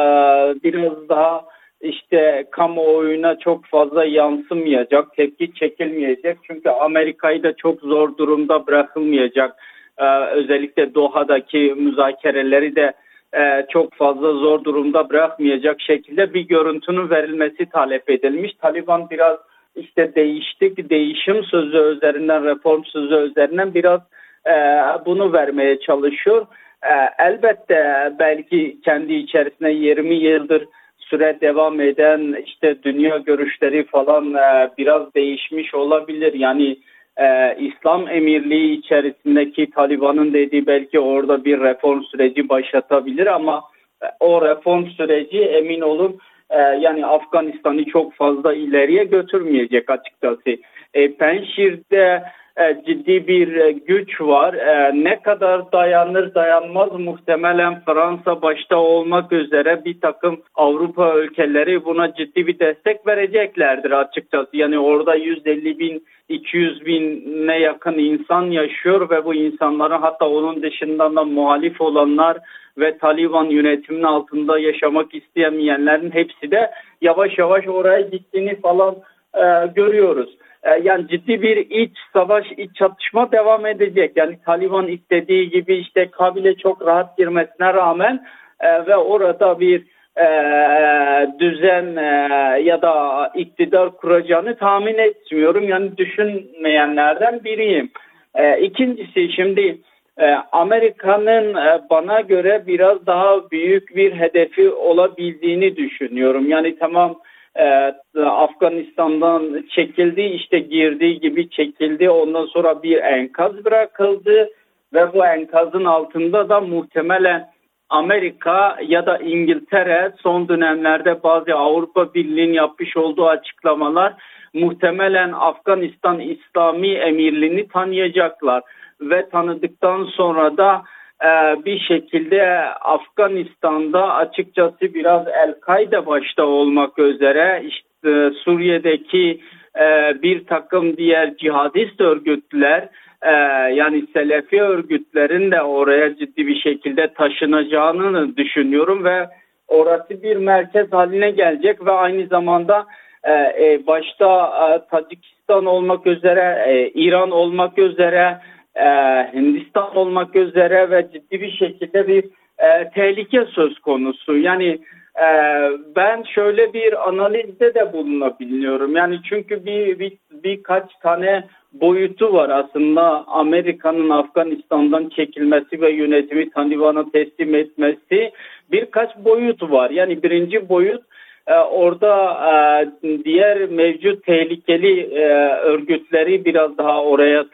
biraz daha işte kamuoyuna çok fazla yansımayacak, tepki çekilmeyecek. Çünkü Amerika'yı da çok zor durumda bırakılmayacak. E, özellikle Doha'daki müzakereleri de e, çok fazla zor durumda bırakmayacak şekilde bir görüntünün verilmesi talep edilmiş. Taliban biraz işte değiştik, değişim sözü üzerinden, reform sözü üzerinden biraz e, bunu vermeye çalışıyor. Elbette belki kendi içerisinde yirmi yıldır süre devam eden işte dünya görüşleri falan biraz değişmiş olabilir. Yani e, İslam emirliği içerisindeki Taliban'ın dediği belki orada bir reform süreci başlatabilir ama o reform süreci emin olun e, yani Afganistan'ı çok fazla ileriye götürmeyecek açıkçası. E, Penşir'de ciddi bir güç var. Ne kadar dayanır dayanmaz muhtemelen Fransa başta olmak üzere bir takım Avrupa ülkeleri buna ciddi bir destek vereceklerdir açıkçası. Yani orada yüz elli bin iki yüz bine yakın insan yaşıyor ve bu insanların hatta onun dışından da muhalif olanlar ve Taliban yönetiminin altında yaşamak istemeyenlerin hepsi de yavaş yavaş oraya gittiğini falan e, görüyoruz. Yani ciddi bir iç savaş, iç çatışma devam edecek. Yani Taliban istediği gibi işte Kabil'e çok rahat girmesine rağmen e, ve orada bir e, düzen e, ya da iktidar kuracağını tahmin etmiyorum. Yani düşünmeyenlerden biriyim. E, ikincisi şimdi e, Amerika'nın e, bana göre biraz daha büyük bir hedefi olabildiğini düşünüyorum. Yani tamam. Ee, Afganistan'dan çekildi, işte girdiği gibi çekildi, ondan sonra bir enkaz bırakıldı ve bu enkazın altında da muhtemelen Amerika ya da İngiltere son dönemlerde bazı Avrupa Birliği'nin yapmış olduğu açıklamalar muhtemelen Afganistan İslami Emirliğini tanıyacaklar ve tanıdıktan sonra da bir şekilde Afganistan'da açıkçası biraz El-Kaide başta olmak üzere işte Suriye'deki bir takım diğer cihadist örgütler yani Selefi örgütlerin de oraya ciddi bir şekilde taşınacağını düşünüyorum ve orası bir merkez haline gelecek ve aynı zamanda başta Tacikistan olmak üzere, İran olmak üzere, Hindistan olmak üzere ve ciddi bir şekilde bir tehlike söz konusu. Yani ben şöyle bir analizde de bulunabiliyorum. Yani çünkü bir, bir birkaç tane boyutu var aslında Amerika'nın Afganistan'dan çekilmesi ve yönetimi Taliban'a teslim etmesi birkaç boyutu var. Yani birinci boyut orada diğer mevcut tehlikeli örgütleri biraz daha oraya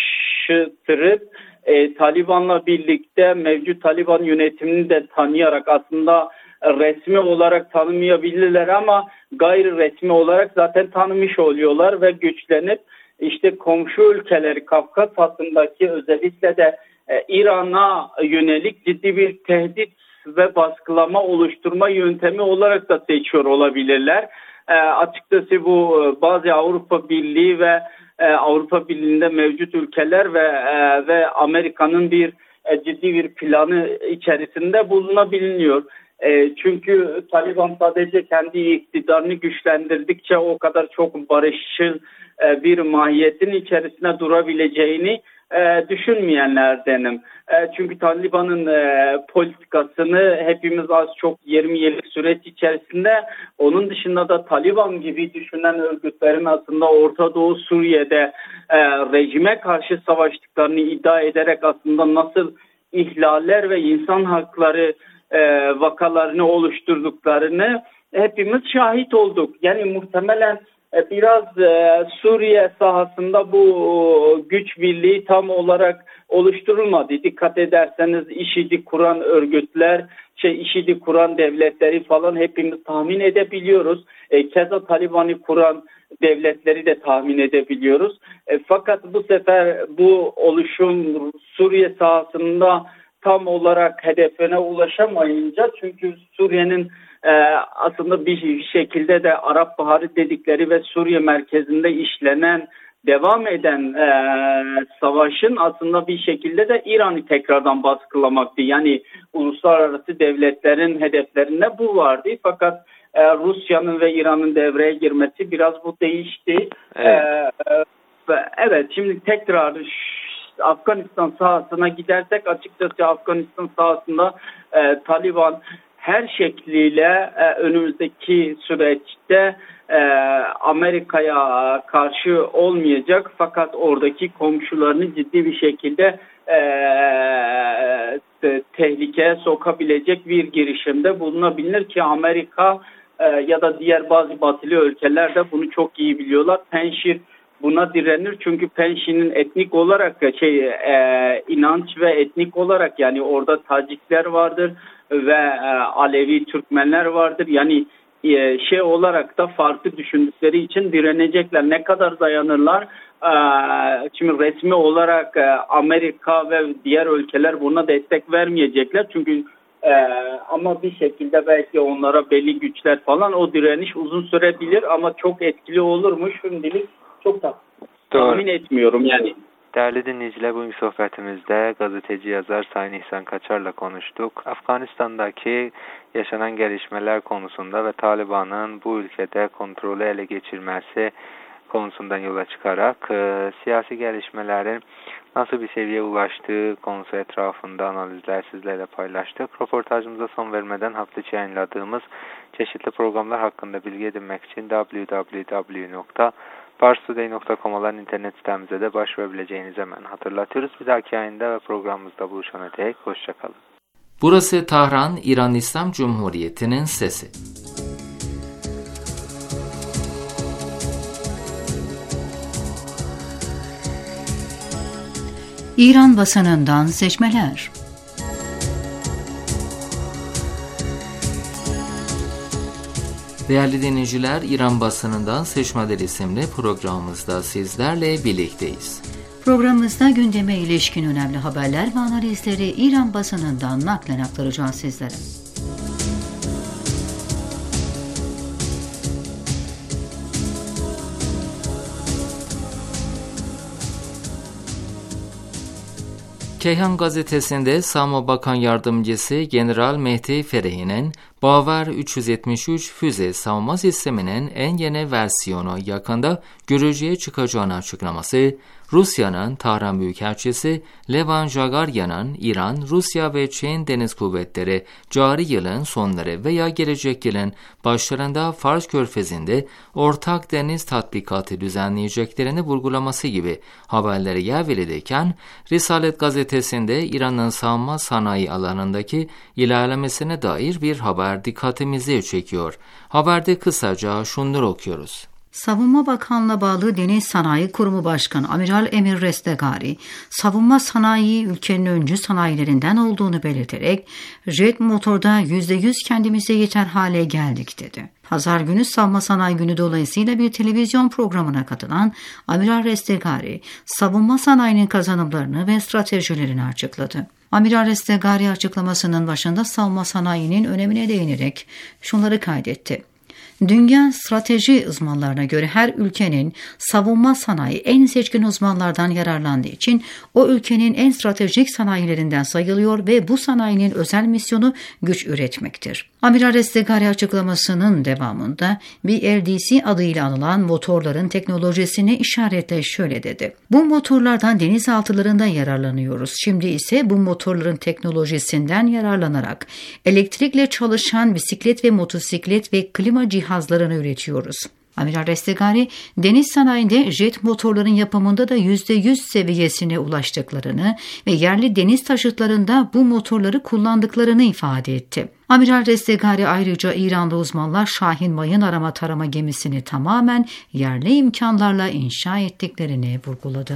taşıtırıp Taliban'la birlikte mevcut Taliban yönetimini de tanıyarak aslında resmi olarak tanımayabilirler ama gayri resmi olarak zaten tanımış oluyorlar ve güçlenip işte komşu ülkeleri Kafkas hattındaki özellikle de e, İran'a yönelik ciddi bir tehdit ve baskılama oluşturma yöntemi olarak da seçiyor olabilirler. E, açıkçası bu e, bazı Avrupa Birliği ve e, Avrupa Birliği'nde mevcut ülkeler ve e, ve Amerika'nın bir e, ciddi bir planı içerisinde bulunabiliyor. E, çünkü Taliban sadece kendi iktidarını güçlendirdikçe o kadar çok barışçıl e, bir mahiyetin içerisine durabileceğini e, düşünmeyenlerdenim. E, çünkü Taliban'ın e, politikasını hepimiz az çok yirmi yıllık süreç içerisinde onun dışında da Taliban gibi düşünen örgütlerin aslında Orta Doğu Suriye'de e, rejime karşı savaştıklarını iddia ederek aslında nasıl ihlaller ve insan hakları E, vakalarını oluşturduklarını hepimiz şahit olduk. Yani muhtemelen e, biraz e, Suriye sahasında bu güç birliği tam olarak oluşturulmadı. Dikkat ederseniz IŞİD'i kuran örgütler, şey IŞİD'i kuran devletleri falan hepimiz tahmin edebiliyoruz. E, keza Taliban'ı kuran devletleri de tahmin edebiliyoruz. E, fakat bu sefer bu oluşum Suriye sahasında tam olarak hedefine ulaşamayınca çünkü Suriye'nin e, aslında bir, bir şekilde de Arap Baharı dedikleri ve Suriye merkezinde işlenen devam eden e, savaşın aslında bir şekilde de İran'ı tekrardan baskılamaktı. Yani uluslararası devletlerin hedeflerinde bu vardı. Fakat e, Rusya'nın ve İran'ın devreye girmesi biraz bu değişti. Evet, e, evet şimdi tekrar Afganistan sahasına gidersek açıkçası Afganistan sahasında e, Taliban her şekliyle e, önümüzdeki süreçte e, Amerika'ya karşı olmayacak fakat oradaki komşularını ciddi bir şekilde e, te, tehlikeye sokabilecek bir girişimde bulunabilir ki Amerika e, ya da diğer bazı batılı ülkeler de bunu çok iyi biliyorlar. Penşir buna direnir çünkü Penşin'in etnik olarak şey e, inanç ve etnik olarak yani orada Tacikler vardır ve e, Alevi Türkmenler vardır. Yani e, şey olarak da farklı düşündükleri için direnecekler. Ne kadar dayanırlar? E, şimdi resmi olarak e, Amerika ve diğer ülkeler buna destek vermeyecekler. Çünkü e, ama bir şekilde belki onlara belli güçler falan o direniş uzun sürebilir ama çok etkili olur mu şimdilik çok da tahmin etmiyorum yani. Değerli dinleyiciler, bugün sohbetimizde gazeteci yazar Sayın İhsan Kaçar'la konuştuk. Afganistan'daki yaşanan gelişmeler konusunda ve Taliban'ın bu ülkede kontrolü ele geçirmesi konusundan yola çıkarak e, siyasi gelişmelerin nasıl bir seviyeye ulaştığı konusu etrafında analizler sizlerle paylaştık. Röportajımıza son vermeden hafta içi yayınladığımız çeşitli programlar hakkında bilgi edinmek için double-u double-u double-u nokta parstoday nokta com olan internet sitemize de başvurabileceğinizi hemen hatırlatıyoruz. Bir dahaki yayında ve programımızda buluşana dek hoşçakalın. Burası Tahran, İran İslam Cumhuriyeti'nin sesi. İran basınından seçmeler. Değerli dinleyiciler, İran basınından Seçmeler isimli programımızda sizlerle birlikteyiz. Programımızda gündeme ilişkin önemli haberler ve analizleri İran basınından naklen aktaracağız sizlere. Keyhan gazetesinde Savunma Bakan Yardımcısı General Mehdi Ferehi'nin Bavar üç yüz yetmiş üç füze savunma sisteminin en yeni versiyonu yakında görücüye çıkacağını açıklaması, Rusya'nın Tahran Büyükelçisi Levan Jagaryan'ın İran, Rusya ve Çin Deniz Kuvvetleri cari yılın sonları veya gelecek yılın başlarında Fars Körfezi'nde ortak deniz tatbikatı düzenleyeceklerini vurgulaması gibi haberleri yer verilirken, Risalet gazetesinde İran'ın savunma sanayi alanındaki ilerlemesine dair bir haber dikkatimizi çekiyor. Haberde kısaca şunları okuyoruz. Savunma Bakanlığı'na bağlı Deniz Sanayi Kurumu Başkanı Amiral Emir Restegari, savunma sanayi ülkenin öncü sanayilerinden olduğunu belirterek, jet motorda yüzde yüz kendimize yeter hale geldik dedi. Pazar günü Savunma Sanayi Günü dolayısıyla bir televizyon programına katılan Amiral Restegari, savunma sanayinin kazanımlarını ve stratejilerini açıkladı. Amiral Restegari açıklamasının başında savunma sanayinin önemine değinerek şunları kaydetti. Dünya strateji uzmanlarına göre her ülkenin savunma sanayi en seçkin uzmanlardan yararlandığı için o ülkenin en stratejik sanayilerinden sayılıyor ve bu sanayinin özel misyonu güç üretmektir. Amiral Restegari açıklamasının devamında B L D C adıyla anılan motorların teknolojisini işaretle şöyle dedi. Bu motorlardan denizaltılarında yararlanıyoruz. Şimdi ise bu motorların teknolojisinden yararlanarak elektrikle çalışan bisiklet ve motosiklet ve klima cihazlarını üretiyoruz. Amiral Restegari, deniz sanayinde jet motorların yapımında da yüzde yüz seviyesine ulaştıklarını ve yerli deniz taşıtlarında bu motorları kullandıklarını ifade etti. Amiral Restegari ayrıca İranlı uzmanlar Şahin mayın arama tarama gemisini tamamen yerli imkanlarla inşa ettiklerini vurguladı.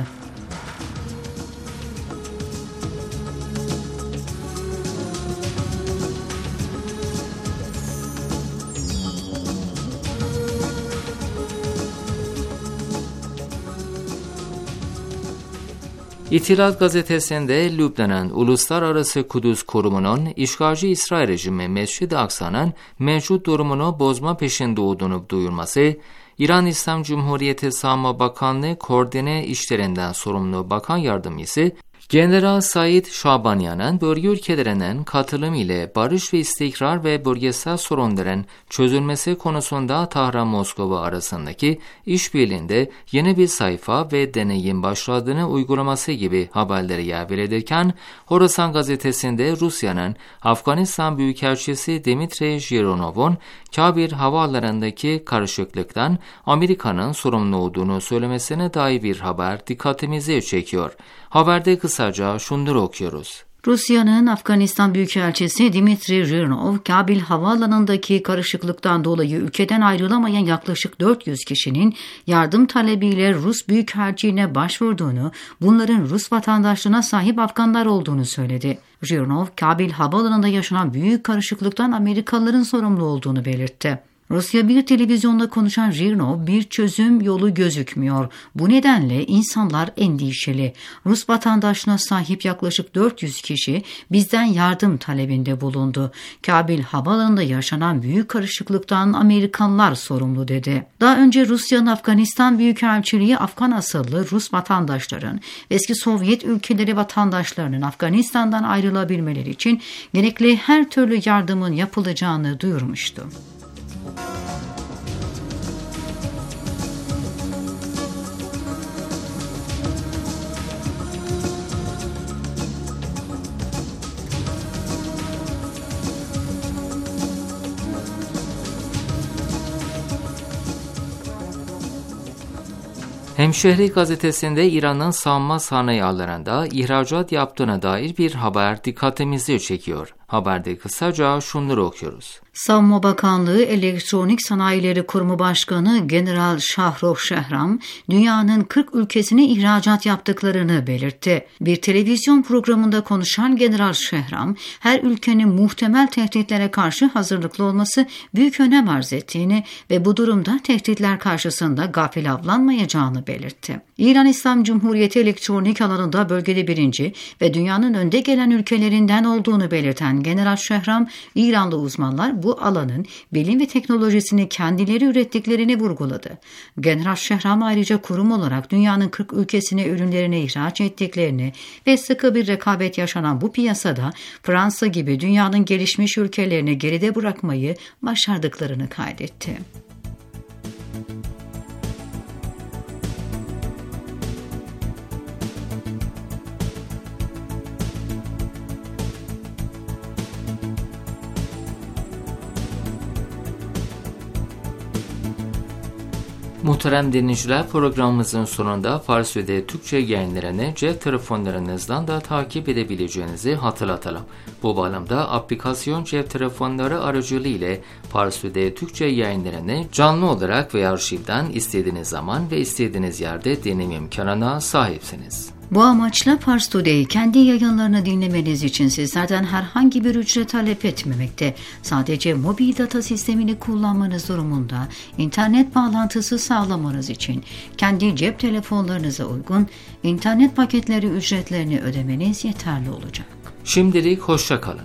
İtilat gazetesinde Lübnan'ın Uluslararası Kudüs Kurumu'nun işgalci İsrail rejimi Mescid-i Aksa'nın mevcut durumunu bozma peşinde olduğunu duyurması, İran İslam Cumhuriyeti Savunma Bakanlığı Koordine İşlerinden sorumlu Bakan Yardımcısı General Said Şabanyan'ın bölge ülkelerinin katılımı ile barış ve istikrar ve bölgesel sorunların çözülmesi konusunda Tahran-Moskova arasındaki işbirliğinde yeni bir sayfa ve deneyin başladığını uygulaması gibi haberleri yer verilirken, Horasan gazetesinde Rusya'nın Afganistan Büyükelçisi Dmitri Jirinov'un Kabil havaalanındaki karışıklıktan Amerika'nın sorumlu olduğunu söylemesine dair bir haber dikkatimizi çekiyor. Haberde kısaca şunları okuyoruz. Rusya'nın Afganistan Büyükelçisi Dmitri Jirinov, Kabil havaalanındaki karışıklıktan dolayı ülkeden ayrılamayan yaklaşık dört yüz kişinin yardım talebiyle Rus Büyükelçiliğine başvurduğunu, bunların Rus vatandaşlığına sahip Afganlar olduğunu söyledi. Jirinov, Kabil havaalanında yaşanan büyük karışıklıktan Amerikalıların sorumlu olduğunu belirtti. Rusya bir televizyonda konuşan Jirinov, bir çözüm yolu gözükmüyor. Bu nedenle insanlar endişeli. Rus vatandaşlığına sahip yaklaşık dört yüz kişi bizden yardım talebinde bulundu. Kabil havaalanında yaşanan büyük karışıklıktan Amerikanlar sorumlu dedi. Daha önce Rusya'nın Afganistan Büyükelçiliği Afgan asıllı Rus vatandaşların ve eski Sovyet ülkeleri vatandaşlarının Afganistan'dan ayrılabilmeleri için gerekli her türlü yardımın yapılacağını duyurmuştu. Hemşehri gazetesinde İran'ın savunma sanayi alanında ihracat yaptığına dair bir haber dikkatimizi çekiyor. Haberde kısaca şunları okuyoruz. Savunma Bakanlığı Elektronik Sanayileri Kurumu Başkanı General Şahrokh Şehram, dünyanın kırk ülkesine ihracat yaptıklarını belirtti. Bir televizyon programında konuşan General Şehram, her ülkenin muhtemel tehditlere karşı hazırlıklı olması büyük önem arz ettiğini ve bu durumda tehditler karşısında gafil avlanmayacağını belirtti. İran İslam Cumhuriyeti elektronik alanında bölgede birinci ve dünyanın önde gelen ülkelerinden olduğunu belirten General Şehram, İranlı uzmanlar bu alanın bilim ve teknolojisini kendileri ürettiklerini vurguladı. General Şehram ayrıca kurum olarak dünyanın kırk ülkesine ürünlerini ihraç ettiklerini ve sıkı bir rekabet yaşanan bu piyasada Fransa gibi dünyanın gelişmiş ülkelerini geride bırakmayı başardıklarını kaydetti. Muhterem dinleyiciler, programımızın sonunda Farsi ve Türkçe yayınlarını cep telefonlarınızdan da takip edebileceğinizi hatırlatalım. Bu bağlamda aplikasyon cep telefonları aracılığıyla Farsi ve Türkçe yayınlarını canlı olarak ve arşivden istediğiniz zaman ve istediğiniz yerde dinleme imkanına sahipsiniz. Bu amaçla Pars Today kendi yayınlarını dinlemeniz için sizlerden herhangi bir ücret talep etmemekte. Sadece mobil data sistemini kullanmanız durumunda internet bağlantısı sağlamanız için kendi cep telefonlarınıza uygun internet paketleri ücretlerini ödemeniz yeterli olacak. Şimdilik hoşça kalın.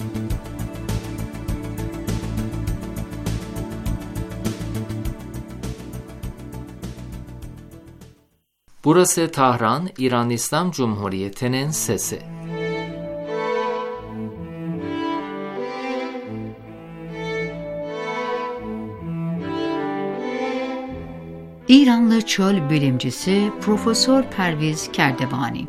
Burası Tahran, İran İslam Cumhuriyeti'nin sesi. İranlı çöl bilimcisi Profesör Perviz Kerdevani.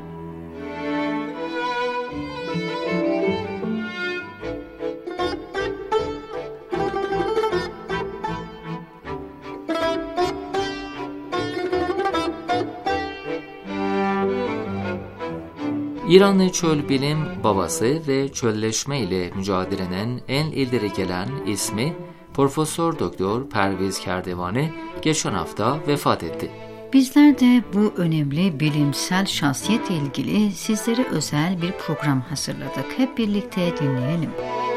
İranlı çöl bilim babası ve çölleşme ile mücadelenin en ileri gelen ismi Profesör Doktor Perviz Kerdevani geçen hafta vefat etti. Bizler de bu önemli bilimsel şahsiyetle ilgili sizlere özel bir program hazırladık. Hep birlikte dinleyelim.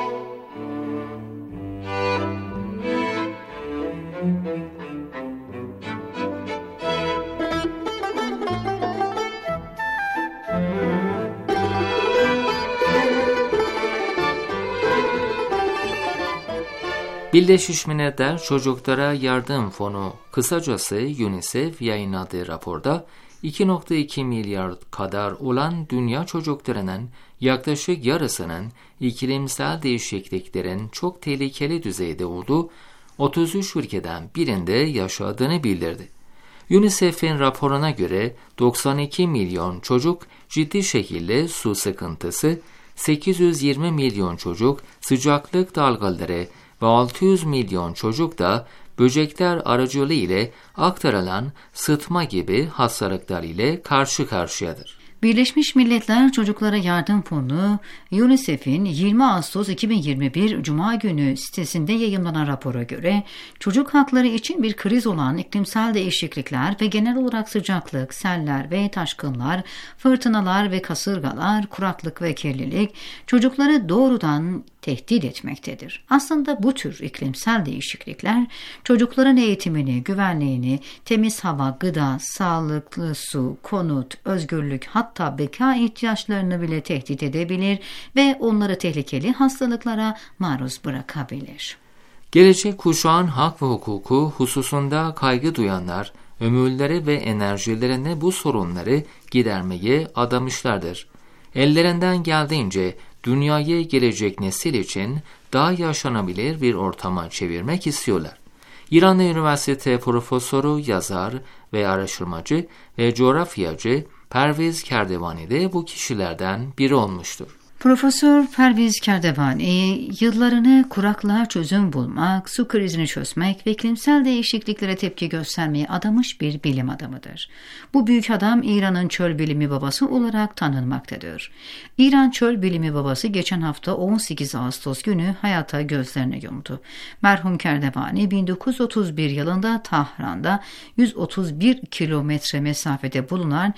Birleşmiş Milletler Çocuklara Yardım Fonu, kısacası UNICEF yayınladığı raporda iki virgül iki milyar kadar olan dünya çocuklarının yaklaşık yarısının iklimsel değişikliklerin çok tehlikeli düzeyde olduğu otuz üç ülkeden birinde yaşadığını bildirdi. UNICEF'in raporuna göre doksan iki milyon çocuk ciddi şekilde su sıkıntısı, sekiz yüz yirmi milyon çocuk sıcaklık dalgaları ve altı yüz milyon çocuk da böcekler aracılığı ile aktarılan sıtma gibi hastalıklar ile karşı karşıyadır. Birleşmiş Milletler Çocuklara Yardım Fonu, UNICEF'in yirmi Ağustos iki bin yirmi bir Cuma günü sitesinde yayımlanan rapora göre, çocuk hakları için bir kriz olan iklimsel değişiklikler ve genel olarak sıcaklık, seller ve taşkınlar, fırtınalar ve kasırgalar, kuraklık ve kirlilik çocukları doğrudan tehdit etmektedir. Aslında bu tür iklimsel değişiklikler çocukların eğitimini, güvenliğini, temiz hava, gıda, sağlıklı su, konut, özgürlük, hatta beka ihtiyaçlarını bile tehdit edebilir ve onları tehlikeli hastalıklara maruz bırakabilir. Gelecek kuşağın hak ve hukuku hususunda kaygı duyanlar, ömürleri ve enerjilerini bu sorunları gidermeye adamışlardır. Ellerinden geldiğince dünyayı gelecek nesil için daha yaşanabilir bir ortama çevirmek istiyorlar. İranlı Üniversite Profesörü, yazar ve araştırmacı ve coğrafyacı Perviz Kerdevani de bu kişilerden biri olmuştur. Profesör Perviz Kerdevani, yıllarını kuraklığa çözüm bulmak, su krizini çözmek ve iklimsel değişikliklere tepki göstermeye adamış bir bilim adamıdır. Bu büyük adam İran'ın çöl bilimi babası olarak tanınmaktadır. İran çöl bilimi babası geçen hafta on sekiz Ağustos günü hayata gözlerini yumdu. Merhum Kerdevani bin dokuz yüz otuz bir yılında Tahran'da yüz otuz bir kilometre mesafede bulunan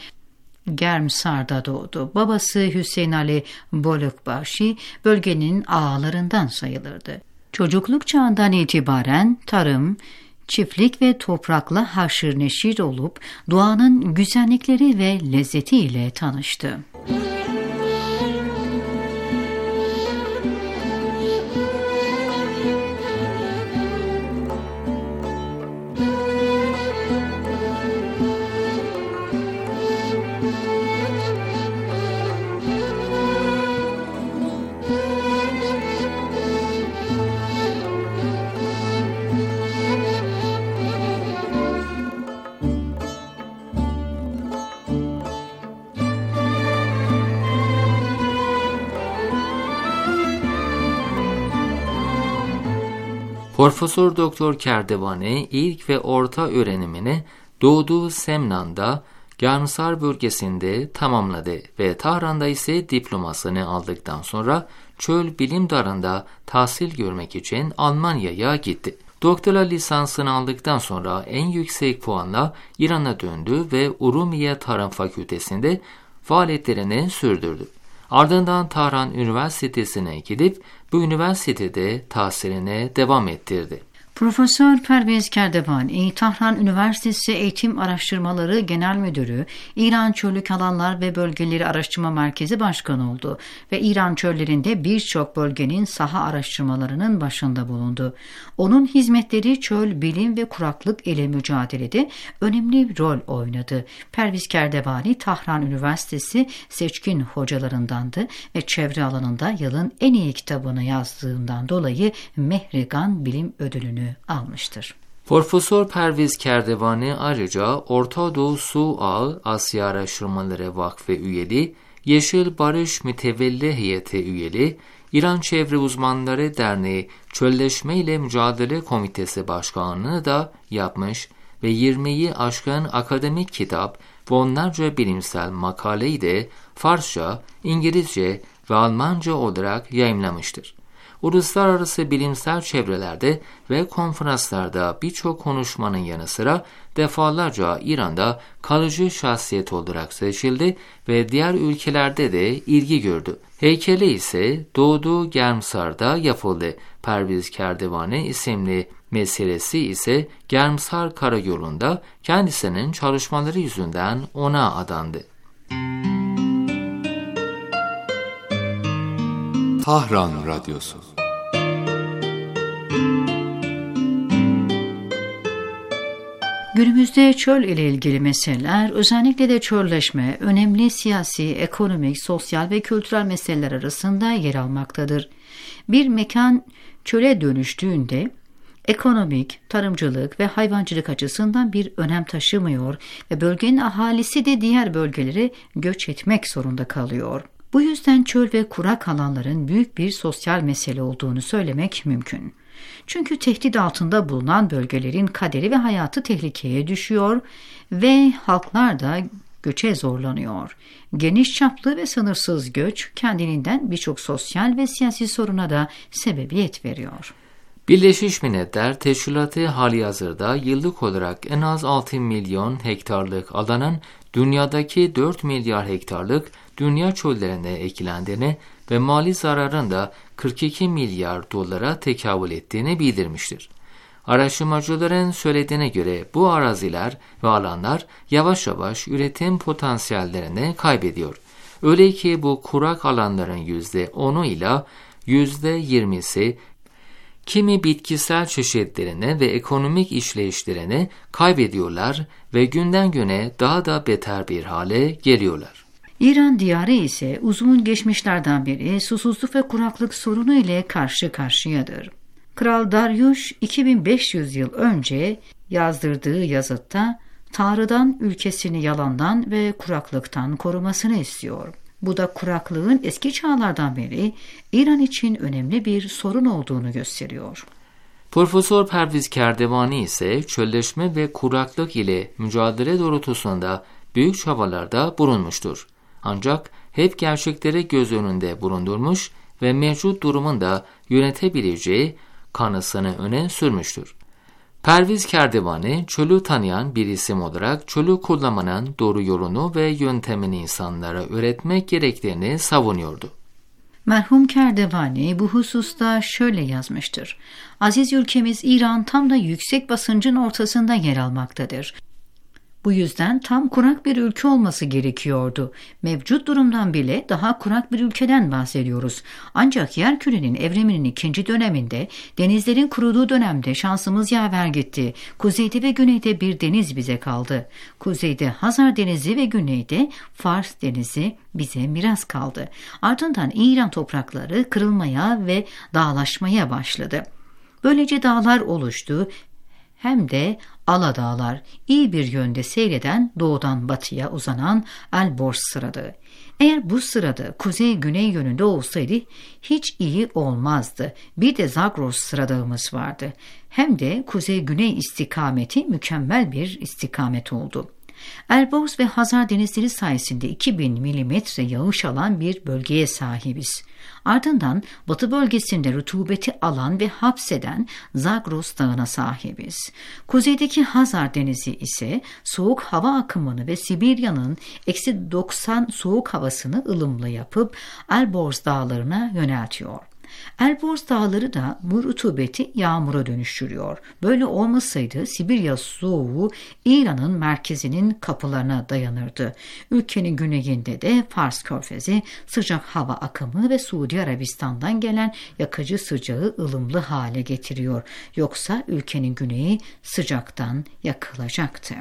Germsar'da doğdu. Babası Hüseyin Ali Bolukbashi bölgenin ağalarından sayılırdı. Çocukluk çağından itibaren tarım, çiftlik ve toprakla haşır neşir olup doğanın güzellikleri ve lezzetiyle tanıştı. Profesör Doktor Kerdevani ilk ve orta öğrenimini doğduğu Semnan'da Garmsar bölgesinde tamamladı ve Tahran'da ise diplomasını aldıktan sonra çöl bilim dalında tahsil görmek için Almanya'ya gitti. Doktora lisansını aldıktan sonra en yüksek puanla İran'a döndü ve Urumiye Tarım Fakültesi'nde faaliyetlerini sürdürdü. Ardından Tahran Üniversitesi'ne gidip bu üniversitede tahsiline devam ettirdi. Profesör Pervez Kerdevani, Tahran Üniversitesi Eğitim Araştırmaları Genel Müdürü, İran Çöllük Alanlar ve Bölgeleri Araştırma Merkezi Başkanı oldu ve İran çöllerinde birçok bölgenin saha araştırmalarının başında bulundu. Onun hizmetleri çöl, bilim ve kuraklık ile mücadelede önemli rol oynadı. Pervez Kerdevani, Tahran Üniversitesi seçkin hocalarındandı ve çevre alanında yılın en iyi kitabını yazdığından dolayı Mehrigan Bilim Ödülünü almıştır. Profesör Pervez Kerdevani ayrıca Orta Doğu Su Ağı Asya Araştırmaları Vakfı üyeliği, Yeşil Barış Mütevelli Heyeti üyeliği, İran Çevre Uzmanları Derneği Çölleşme ile Mücadele Komitesi Başkanlığını da yapmış ve yirmiyi aşkın akademik kitap ve onlarca bilimsel makaleyi de Farsça, İngilizce ve Almanca olarak yayımlamıştır. Uluslararası bilimsel çevrelerde ve konferanslarda birçok konuşmanın yanı sıra defalarca İran'da kalıcı şahsiyet olarak seçildi ve diğer ülkelerde de ilgi gördü. Heykeli ise doğduğu Garmsar'da yapıldı. Pervez Kerdevani isimli meselesi ise Garmsar Karayolu'nda kendisinin çalışmaları yüzünden ona adandı. Tahran Radyosu. Günümüzde çöl ile ilgili meseleler, özellikle de çölleşme, önemli siyasi, ekonomik, sosyal ve kültürel meseleler arasında yer almaktadır. Bir mekan çöle dönüştüğünde, ekonomik, tarımcılık ve hayvancılık açısından bir önem taşımıyor ve bölgenin ahalisi de diğer bölgelere göç etmek zorunda kalıyor. Bu yüzden çöl ve kurak alanların büyük bir sosyal mesele olduğunu söylemek mümkün. Çünkü tehdit altında bulunan bölgelerin kaderi ve hayatı tehlikeye düşüyor ve halklar da göçe zorlanıyor. Geniş çaplı ve sınırsız göç kendiliğinden birçok sosyal ve siyasi soruna da sebebiyet veriyor. Birleşmiş Milletler Teşkilatı halihazırda yıllık olarak en az altı milyon hektarlık alanın dünyadaki dört milyar hektarlık dünya çöllerine eklendiğini ve mali zararın da kırk iki milyar dolara tekabül ettiğini bildirmiştir. Araştırmacıların söylediğine göre bu araziler ve alanlar yavaş yavaş üretim potansiyellerini kaybediyor. Öyle ki bu kurak alanların yüzde onu ile yüzde yirmisi kimi bitkisel çeşitlerini ve ekonomik işleyişlerini kaybediyorlar ve günden güne daha da beter bir hale geliyorlar. İran diyarı ise uzun geçmişlerden beri susuzluk ve kuraklık sorunu ile karşı karşıyadır. Kral Dariush iki bin beş yüz yıl önce yazdırdığı yazıtta Tanrı'dan ülkesini yalandan ve kuraklıktan korumasını istiyor. Bu da kuraklığın eski çağlardan beri İran için önemli bir sorun olduğunu gösteriyor. Profesör Pervez Kerdevani ise çölleşme ve kuraklık ile mücadele doğrultusunda büyük çabalarda bulunmuştur. Ancak hep gerçekleri göz önünde bulundurmuş ve mevcut durumun da yönetebileceği kanısını öne sürmüştür. Pervez Kerdevani, çölü tanıyan bir isim olarak çölü kullanmanın doğru yolunu ve yöntemini insanlara öğretmek gerektiğini savunuyordu. Merhum Kerdevani bu hususta şöyle yazmıştır. Aziz ülkemiz İran tam da yüksek basıncın ortasında yer almaktadır. Bu yüzden tam kurak bir ülke olması gerekiyordu. Mevcut durumdan bile daha kurak bir ülkeden bahsediyoruz. Ancak yerkürenin evriminin ikinci döneminde, denizlerin kuruduğu dönemde şansımız yaver gitti. Kuzeyde ve güneyde bir deniz bize kaldı. Kuzeyde Hazar Denizi ve güneyde Fars Denizi bize miras kaldı. Ardından İran toprakları kırılmaya ve dağlaşmaya başladı. Böylece dağlar oluştu. Hem de Ala Dağlar, iyi bir yönde seyreden doğudan batıya uzanan Elborz sıradı. Eğer bu sırada kuzey-güney yönünde olsaydı hiç iyi olmazdı. Bir de Zagros sıradağımız vardı. Hem de kuzey-güney istikameti mükemmel bir istikamet oldu. Elborz ve Hazar denizleri sayesinde iki bin milimetre yağış alan bir bölgeye sahibiz. Ardından batı bölgesinde rutubeti alan ve hapseden Zagros Dağı'na sahibiz. Kuzeydeki Hazar Denizi ise soğuk hava akımını ve Sibirya'nın eksi doksan soğuk havasını ılımlı yapıp Elborz Dağları'na yöneltiyor. Elborz Dağları da bu rutubeti yağmura dönüştürüyor. Böyle olmasaydı Sibirya soğuğu İran'ın merkezinin kapılarına dayanırdı. Ülkenin güneyinde de Fars Körfezi, sıcak hava akımı ve Suudi Arabistan'dan gelen yakıcı sıcağı ılımlı hale getiriyor. Yoksa ülkenin güneyi sıcaktan yakılacaktı.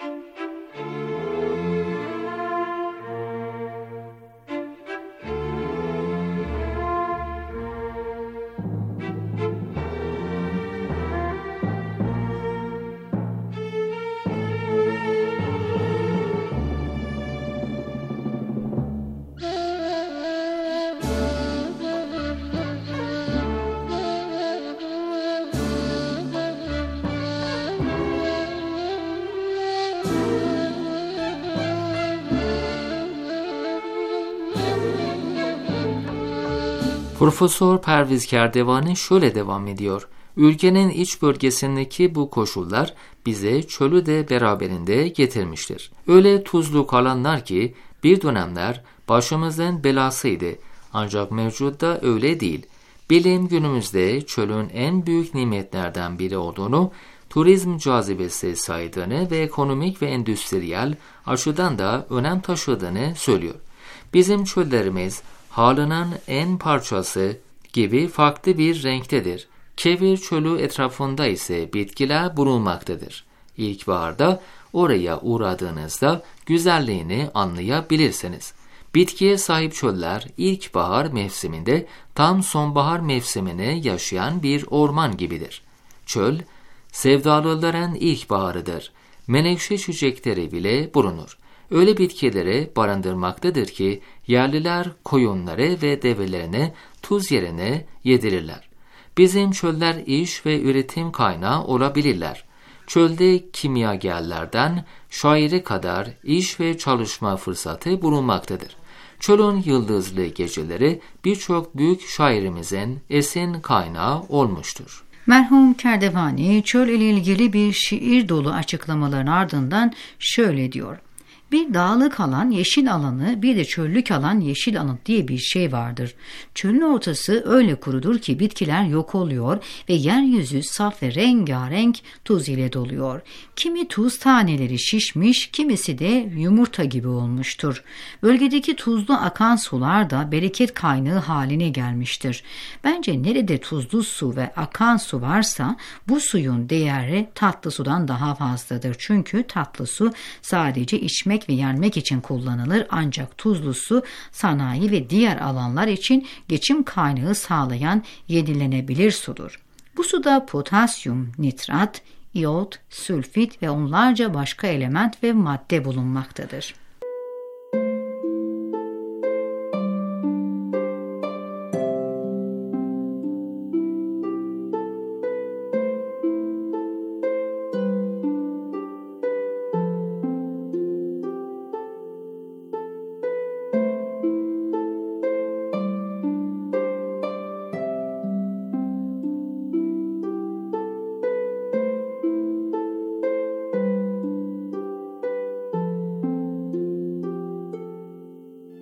Profesör Perviz Kerdevani şöyle devam ediyor. Ülkenin iç bölgesindeki bu koşullar bize çölü de beraberinde getirmiştir. Öyle tuzluk alanlar ki bir dönemler başımızın belasıydı. Ancak mevcutta öyle değil. Bilim günümüzde çölün en büyük nimetlerden biri olduğunu, turizm cazibesi saydığını ve ekonomik ve endüstriyel açıdan da önem taşıdığını söylüyor. Bizim çöllerimiz halının en parçası gibi farklı bir renktedir. Kevir çölü etrafında ise bitkiler bulunmaktadır. İlkbaharda oraya uğradığınızda güzelliğini anlayabilirsiniz. Bitkiye sahip çöller ilkbahar mevsiminde tam sonbahar mevsimini yaşayan bir orman gibidir. Çöl, sevdalıların ilkbaharıdır. Menekşe çiçekleri bile bulunur. Öyle bitkileri barındırmaktadır ki yerliler koyunları ve develerine tuz yerine yedirirler. Bizim çöller iş ve üretim kaynağı olabilirler. Çölde kimyagerlerden şaire kadar iş ve çalışma fırsatı bulunmaktadır. Çölün yıldızlı geceleri birçok büyük şairimizin esin kaynağı olmuştur. Merhum Kerdevani çöl ile ilgili bir şiir dolu açıklamaların ardından şöyle diyor. Bir dağlık alan yeşil alanı, bir de çöllük alan yeşil alanı diye bir şey vardır. Çölün ortası öyle kurudur ki bitkiler yok oluyor ve yeryüzü saf ve rengarenk tuz ile doluyor. Kimi tuz taneleri şişmiş, kimisi de yumurta gibi olmuştur. Bölgedeki tuzlu akan sular da bereket kaynağı haline gelmiştir. Bence nerede tuzlu su ve akan su varsa bu suyun değeri tatlı sudan daha fazladır. Çünkü tatlı su sadece içmek ve yenmek için kullanılır, ancak tuzlu su sanayi ve diğer alanlar için geçim kaynağı sağlayan yenilenebilir sudur. Bu suda potasyum, nitrat, iyot, sülfit ve onlarca başka element ve madde bulunmaktadır.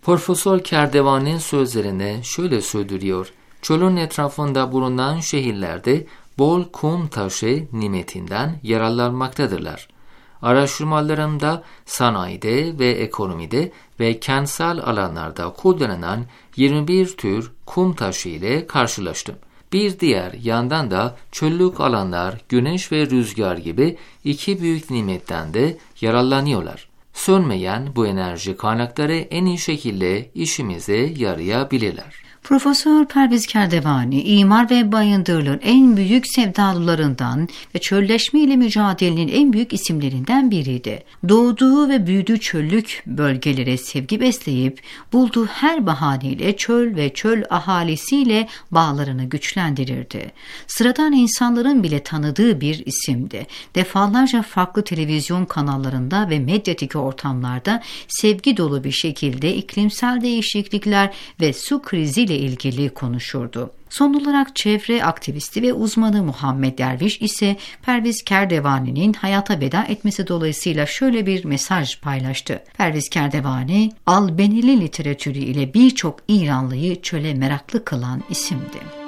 Profesör Kerdevan'ın sözlerine şöyle söylüyor: çölün etrafında bulunan şehirlerde bol kum taşı nimetinden yararlanmaktadırlar. Araştırmalarımda sanayide ve ekonomide ve kentsel alanlarda kullanılan yirmi bir tür kum taşı ile karşılaştım. Bir diğer yandan da çöllük alanlar güneş ve rüzgar gibi iki büyük nimetten de yararlanıyorlar. Sönmeyen bu enerji kaynakları en iyi şekilde işimize yarayabilirler. Profesör Perviz Kerdevani, imar ve bayındırlığın en büyük sevdalılarından ve çölleşme ile mücadelenin en büyük isimlerinden biriydi. Doğduğu ve büyüdüğü çöllük bölgelere sevgi besleyip, bulduğu her bahaneyle çöl ve çöl ahalisiyle bağlarını güçlendirirdi. Sıradan insanların bile tanıdığı bir isimdi. Defalarca farklı televizyon kanallarında ve medyatik ortamlarda sevgi dolu bir şekilde iklimsel değişiklikler ve su krizi ile ilgili konuşurdu. Son olarak çevre aktivisti ve uzmanı Muhammed Derviş ise Perviz Kerdevani'nin hayata veda etmesi dolayısıyla şöyle bir mesaj paylaştı. Perviz Kerdevani, albenili literatürü ile birçok İranlıyı çöle meraklı kılan isimdi.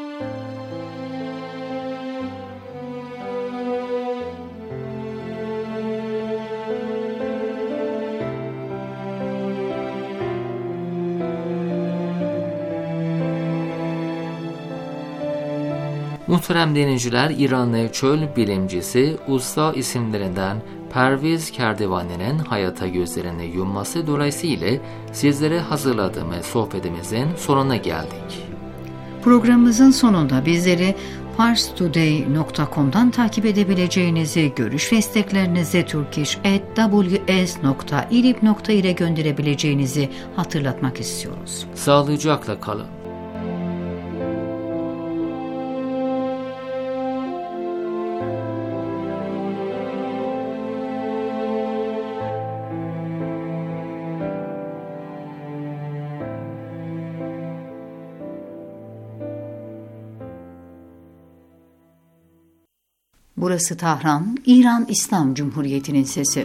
Muhterem dinleyiciler, İranlı çöl bilimcisi usta isimlerinden Perviz Kerdevani'nin hayata gözlerini yumması dolayısıyla sizlere hazırladığımız sohbetimizin sonuna geldik. Programımızın sonunda bizleri pars today nokta com'dan takip edebileceğinizi, görüş ve isteklerinizi turkish at w s nokta irib nokta ir'e gönderebileceğinizi hatırlatmak istiyoruz. Sağlıcakla kalın. Burası Tahran, İran İslam Cumhuriyeti'nin sesi.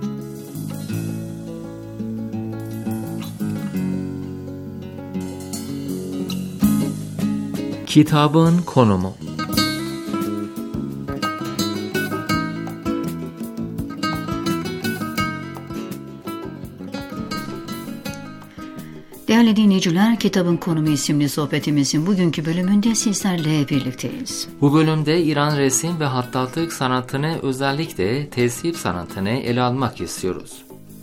Kitabın konumu. Değerli dinleyiciler, Kitabın Konumu isimli sohbetimizin bugünkü bölümünde sizlerle birlikteyiz. Bu bölümde İran resim ve hattatlık sanatını, özellikle tesip sanatını ele almak istiyoruz.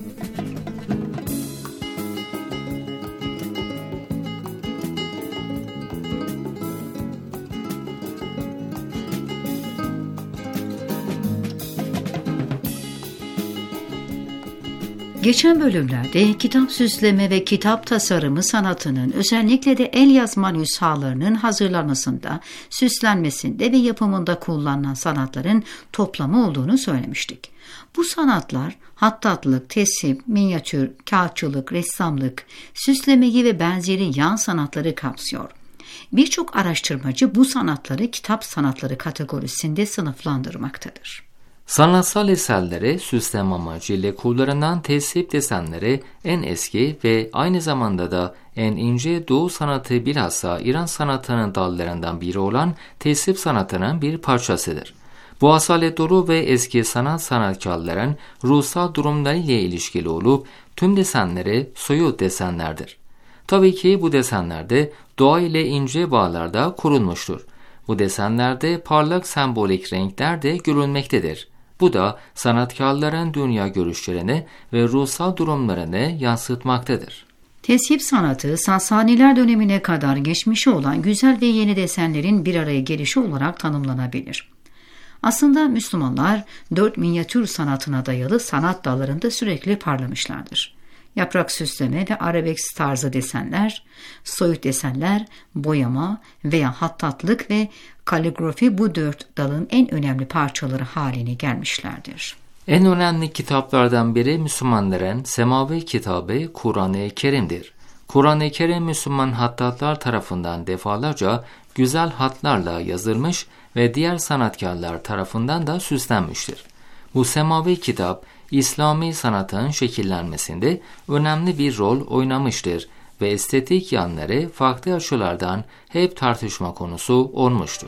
Geçen bölümlerde kitap süsleme ve kitap tasarımı sanatının özellikle de el yazma nüshalarının hazırlanmasında, süslenmesinde ve yapımında kullanılan sanatların toplamı olduğunu söylemiştik. Bu sanatlar hattatlık, tesip, minyatür, kağıtçılık, ressamlık, süslemeyi ve benzeri yan sanatları kapsıyor. Birçok araştırmacı bu sanatları kitap sanatları kategorisinde sınıflandırmaktadır. Sanatsal eserlere süsleme amacıyla kullanılan tesip desenleri en eski ve aynı zamanda da en ince Doğu sanatı, bilhassa İran sanatının dallarından biri olan tesip sanatının bir parçasıdır. Bu asalet dolu ve eski sanat sanatkarların ruhsal durumları ile ilişkili olup tüm desenleri soyut desenlerdir. Tabii ki bu desenlerde doğa ile ince bağlarda kurulmuştur. Bu desenlerde parlak sembolik renkler de görülmektedir. Bu da sanatkarların dünya görüşlerini ve ruhsal durumlarını yansıtmaktadır. Tesip sanatı, Sasaniler dönemine kadar geçmişi olan güzel ve yeni desenlerin bir araya gelişi olarak tanımlanabilir. Aslında Müslümanlar dört minyatür sanatına dayalı sanat dallarında sürekli parlamışlardır. Yaprak süsleme ve arabesk tarzı desenler, soyut desenler, boyama veya hattatlık ve kaligrafi bu dört dalın en önemli parçaları haline gelmişlerdir. En önemli kitaplardan biri Müslümanların semavi kitabı Kur'an-ı Kerim'dir. Kur'an-ı Kerim Müslüman hattatlar tarafından defalarca güzel hatlarla yazılmış ve diğer sanatkarlar tarafından da süslenmiştir. Bu semavi kitap İslami sanatın şekillenmesinde önemli bir rol oynamıştır ve estetik yanları farklı açılardan hep tartışma konusu olmuştur.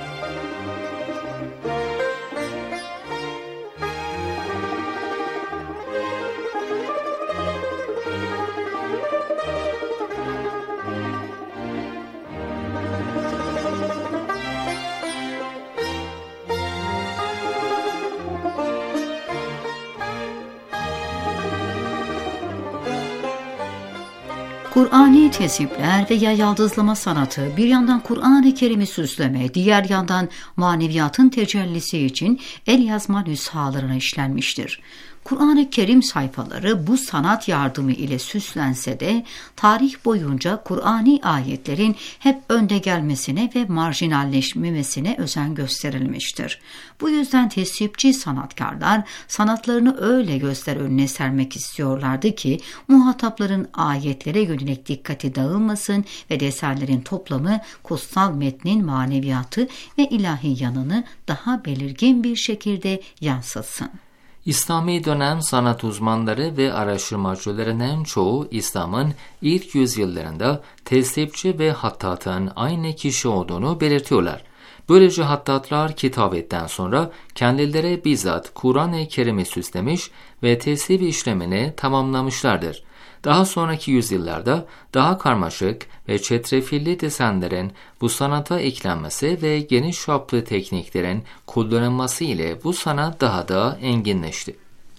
Kur'ani tesipler veya yaldızlama sanatı bir yandan Kur'an-ı Kerim'i süsleme, diğer yandan maneviyatın tecellisi için el yazma nüshalarına işlenmiştir. Kur'an-ı Kerim sayfaları bu sanat yardımı ile süslense de tarih boyunca Kur'ani ayetlerin hep önde gelmesine ve marjinalleşmemesine özen gösterilmiştir. Bu yüzden tesipçi sanatkarlar sanatlarını öyle gözler önüne sermek istiyorlardı ki muhatapların ayetlere yönelik dikkati dağılmasın ve desenlerin toplamı kutsal metnin maneviyatı ve ilahi yanını daha belirgin bir şekilde yansıtsın. İslami dönem sanat uzmanları ve araştırmacılarının çoğu İslam'ın ilk yüzyıllarında tesipçi ve hattatın aynı kişi olduğunu belirtiyorlar. Böylece hattatlar kitabetten sonra kendileri bizzat Kur'an-ı Kerim'i süslemiş ve tesip işlemini tamamlamışlardır. Daha sonraki yüzyıllarda daha karmaşık ve çetrefilli desenlerin bu sanata eklenmesi ve geniş çaplı tekniklerin kullanılması ile bu sanat daha da enginleşti.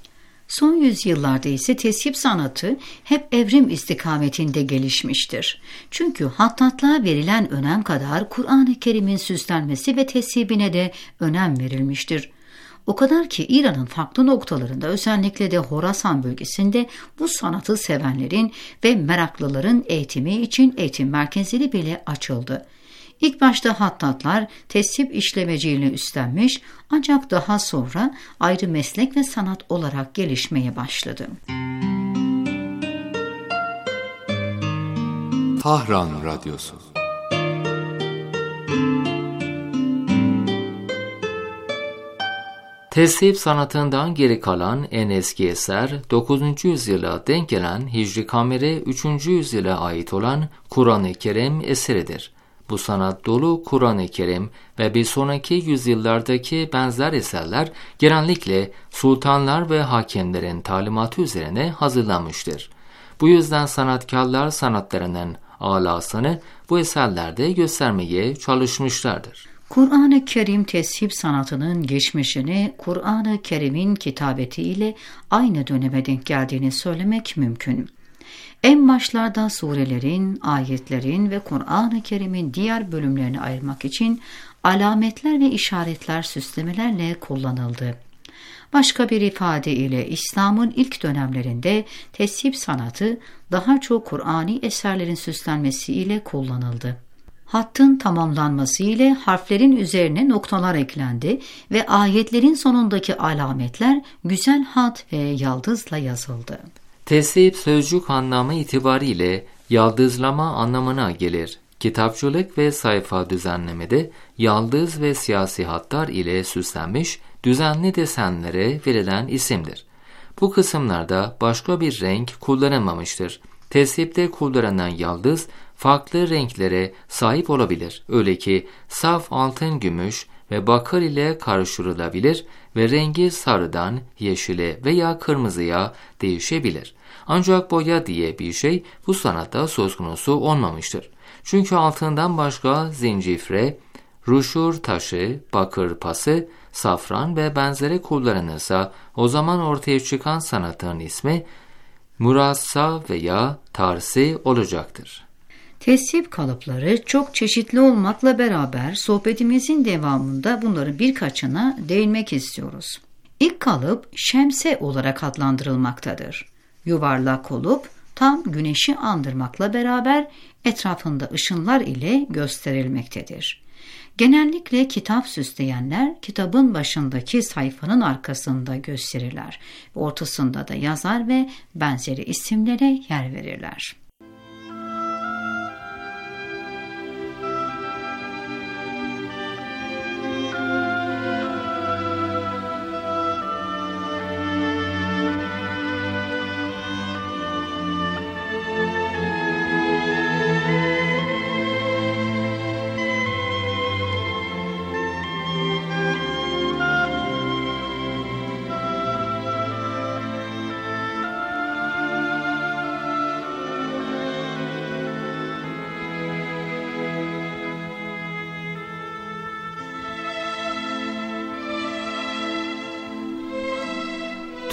Son yüzyıllarda ise tesip sanatı hep evrim istikametinde gelişmiştir. Çünkü hattatlığa verilen önem kadar Kur'an-ı Kerim'in süslenmesi ve tesibine de önem verilmiştir. O kadar ki İran'ın farklı noktalarında, özellikle de Horasan bölgesinde bu sanatı sevenlerin ve meraklıların eğitimi için eğitim merkezleri bile açıldı. İlk başta hattatlar tesip işlemeciliğini üstlenmiş, ancak daha sonra ayrı meslek ve sanat olarak gelişmeye başladı. Tahran Radyosu. Tesip sanatından geri kalan en eski eser dokuzuncu yüzyıla denk gelen Hicri Kameri üçüncü yüzyıla ait olan Kur'an-ı Kerim eseridir. Bu sanat dolu Kur'an-ı Kerim ve bir sonraki yüzyıllardaki benzer eserler genellikle sultanlar ve hakemlerin talimatı üzerine hazırlanmıştır. Bu yüzden sanatkarlar sanatlarının alasını bu eserlerde göstermeye çalışmışlardır. Kur'an-ı Kerim tesip sanatının geçmişini Kur'an-ı Kerim'in kitabeti ile aynı döneme denk geldiğini söylemek mümkün. En başlarda surelerin, ayetlerin ve Kur'an-ı Kerim'in diğer bölümlerini ayırmak için alametler ve işaretler süslemelerle kullanıldı. Başka bir ifade ile İslam'ın ilk dönemlerinde tesip sanatı daha çok Kur'ani eserlerin süslenmesi ile kullanıldı. Hattın tamamlanması ile harflerin üzerine noktalar eklendi ve ayetlerin sonundaki alametler güzel hat ve yaldızla yazıldı. Tesip sözcük anlamı itibariyle yaldızlama anlamına gelir. Kitapçılık ve sayfa düzenlemede yaldız ve siyasi hatlar ile süslenmiş düzenli desenlere verilen isimdir. Bu kısımlarda başka bir renk kullanılmamıştır. Tesipte kullanılan yaldız farklı renklere sahip olabilir. Öyle ki saf altın, gümüş ve bakır ile karıştırılabilir ve rengi sarıdan yeşile veya kırmızıya değişebilir. Ancak boya diye bir şey bu sanatta söz konusu olmamıştır. Çünkü altından başka zencefre, ruşur taşı, bakır pası, safran ve benzeri kullanılırsa o zaman ortaya çıkan sanatın ismi murassa veya tarsi olacaktır. Tesip kalıpları çok çeşitli olmakla beraber sohbetimizin devamında bunların birkaçına değinmek istiyoruz. İlk kalıp şemse olarak adlandırılmaktadır. Yuvarlak olup tam güneşi andırmakla beraber etrafında ışınlar ile gösterilmektedir. Genellikle kitap süsleyenler kitabın başındaki sayfanın arkasında gösterirler. Ortasında da yazar ve benzeri isimlere yer verirler.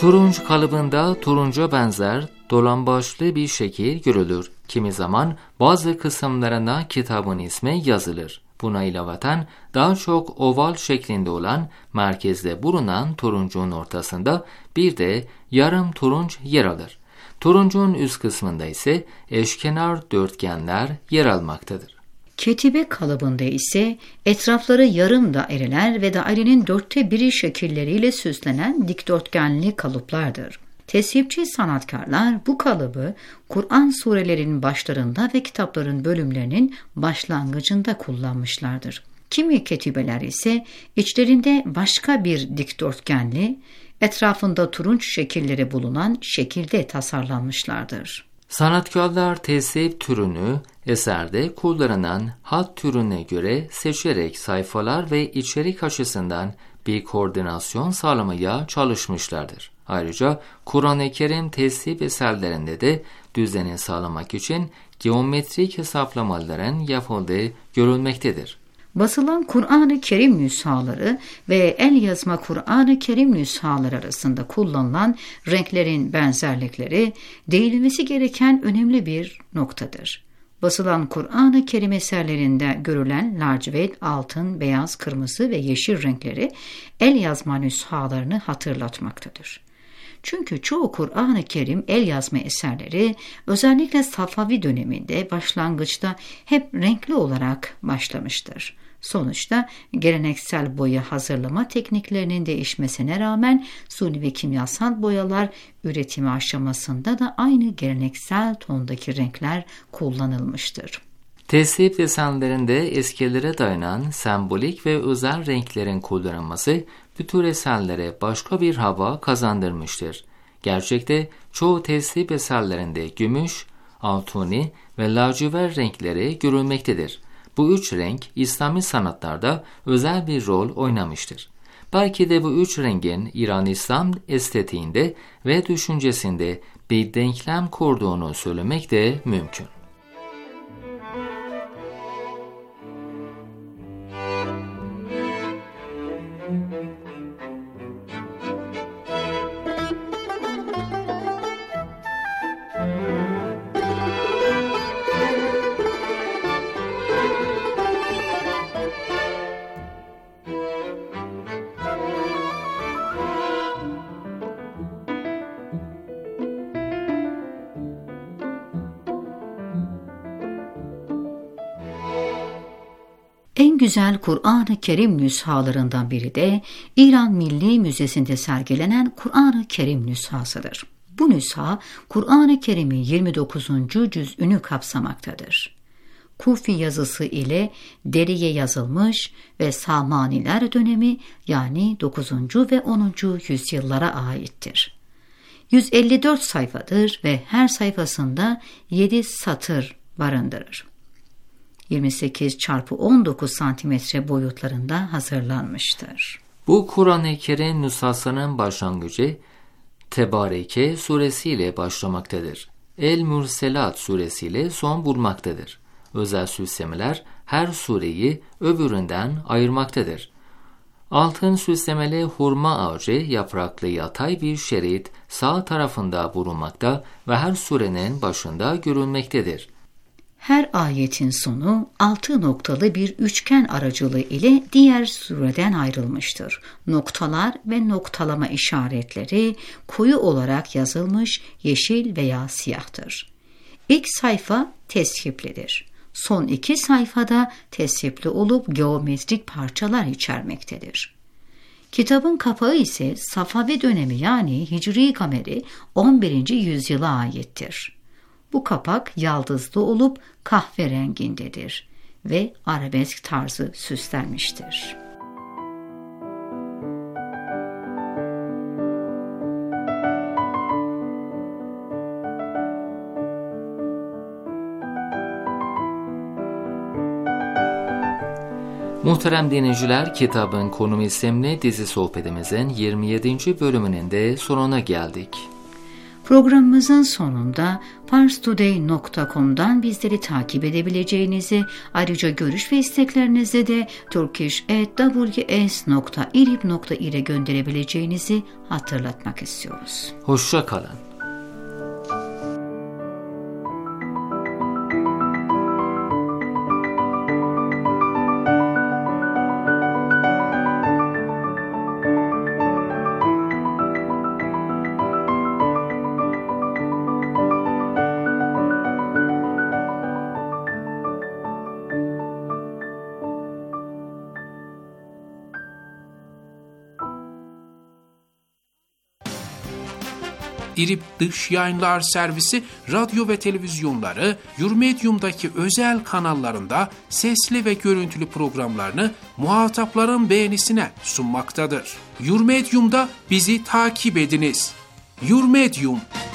Turunç kalıbında turunca benzer dolambaçlı bir şekil görülür. Kimi zaman bazı kısımlarına kitabın ismi yazılır. Buna ilaveten daha çok oval şeklinde olan merkezde bulunan turuncun ortasında bir de yarım turunç yer alır. Turuncun üst kısmında ise eşkenar dörtgenler yer almaktadır. Ketibe kalıbında ise etrafları yarım daireler ve dairenin dörtte biri şekilleriyle süslenen dikdörtgenli kalıplardır. Tesipçi sanatkarlar bu kalıbı Kur'an surelerinin başlarında ve kitapların bölümlerinin başlangıcında kullanmışlardır. Kimi ketibeler ise içlerinde başka bir dikdörtgenli, etrafında turunç şekilleri bulunan şekilde tasarlanmışlardır. Sanatkarlar tesip türünü eserde kullanılan hat türüne göre seçerek sayfalar ve içerik açısından bir koordinasyon sağlamaya çalışmışlardır. Ayrıca Kur'an-ı Kerim tesip eserlerinde de düzeni sağlamak için geometrik hesaplamaların yapıldığı görülmektedir. Basılan Kur'an-ı Kerim nüshaları ve el yazma Kur'an-ı Kerim nüshaları arasında kullanılan renklerin benzerlikleri değinilmesi gereken önemli bir noktadır. Basılan Kur'an-ı Kerim eserlerinde görülen lacivert, altın, beyaz, kırmızı ve yeşil renkleri el yazma nüshalarını hatırlatmaktadır. Çünkü çoğu Kur'an-ı Kerim el yazma eserleri özellikle Safavi döneminde başlangıçta hep renkli olarak başlamıştır. Sonuçta geleneksel boya hazırlama tekniklerinin değişmesine rağmen suni ve kimyasal boyalar üretimi aşamasında da aynı geleneksel tondaki renkler kullanılmıştır. Tesip desenlerinde eskilere dayanan sembolik ve özel renklerin kullanılması bu tür eserlere başka bir hava kazandırmıştır. Gerçekte çoğu tesip eserlerinde gümüş, altuni ve lacivert renkleri görülmektedir. Bu üç renk İslami sanatlarda özel bir rol oynamıştır. Belki de bu üç rengin İran İslam estetiğinde ve düşüncesinde bir denklem kurduğunu söylemek de mümkün. En güzel Kur'an-ı Kerim nüshalarından biri de İran Milli Müzesi'nde sergilenen Kur'an-ı Kerim nüshasıdır. Bu nüsha Kur'an-ı Kerim'in yirmi dokuzuncu cüz'ünü kapsamaktadır. Kufi yazısı ile deriye yazılmış ve Samaniler dönemi yani dokuzuncu ve onuncu yüzyıllara aittir. yüz elli dört sayfadır ve her sayfasında yedi satır barındırır. yirmi sekiz çarpı on dokuz santimetre boyutlarında hazırlanmıştır. Bu Kur'an-ı Kerim nüshasının başlangıcı Tebareke suresiyle başlamaktadır. El-Mürselat suresiyle son bulmaktadır. Özel süslemeler her sureyi öbüründen ayırmaktadır. Altın süslemeli hurma ağacı yapraklı yatay bir şerit sağ tarafında bulunmakta ve her surenin başında görülmektedir. Her ayetin sonu altı noktalı bir üçgen aracılığı ile diğer sureden ayrılmıştır. Noktalar ve noktalama işaretleri koyu olarak yazılmış yeşil veya siyahtır. İlk sayfa teshiplidir. Son iki sayfada teshipli olup geometrik parçalar içermektedir. Kitabın kapağı ise Safavi dönemi yani Hicri kameri on birinci yüzyıla aittir. Bu kapak yaldızlı olup kahverengindedir ve arabesk tarzı süslenmiştir. Muhterem dinleyiciler, Kitabın Konumu isimli dizi sohbetimizin yirmi yedinci bölümünün de sonuna geldik. Programımızın sonunda parstoday nokta com'dan bizleri takip edebileceğinizi, ayrıca görüş ve isteklerinizi de turkish at w s nokta irib nokta ir'e gönderebileceğinizi hatırlatmak istiyoruz. Hoşça kalın. İrib Dış Yayınlar Servisi radyo ve televizyonları Yurmedium'daki özel kanallarında sesli ve görüntülü programlarını muhatapların beğenisine sunmaktadır. Yurmedium'da bizi takip ediniz. Yurmedium.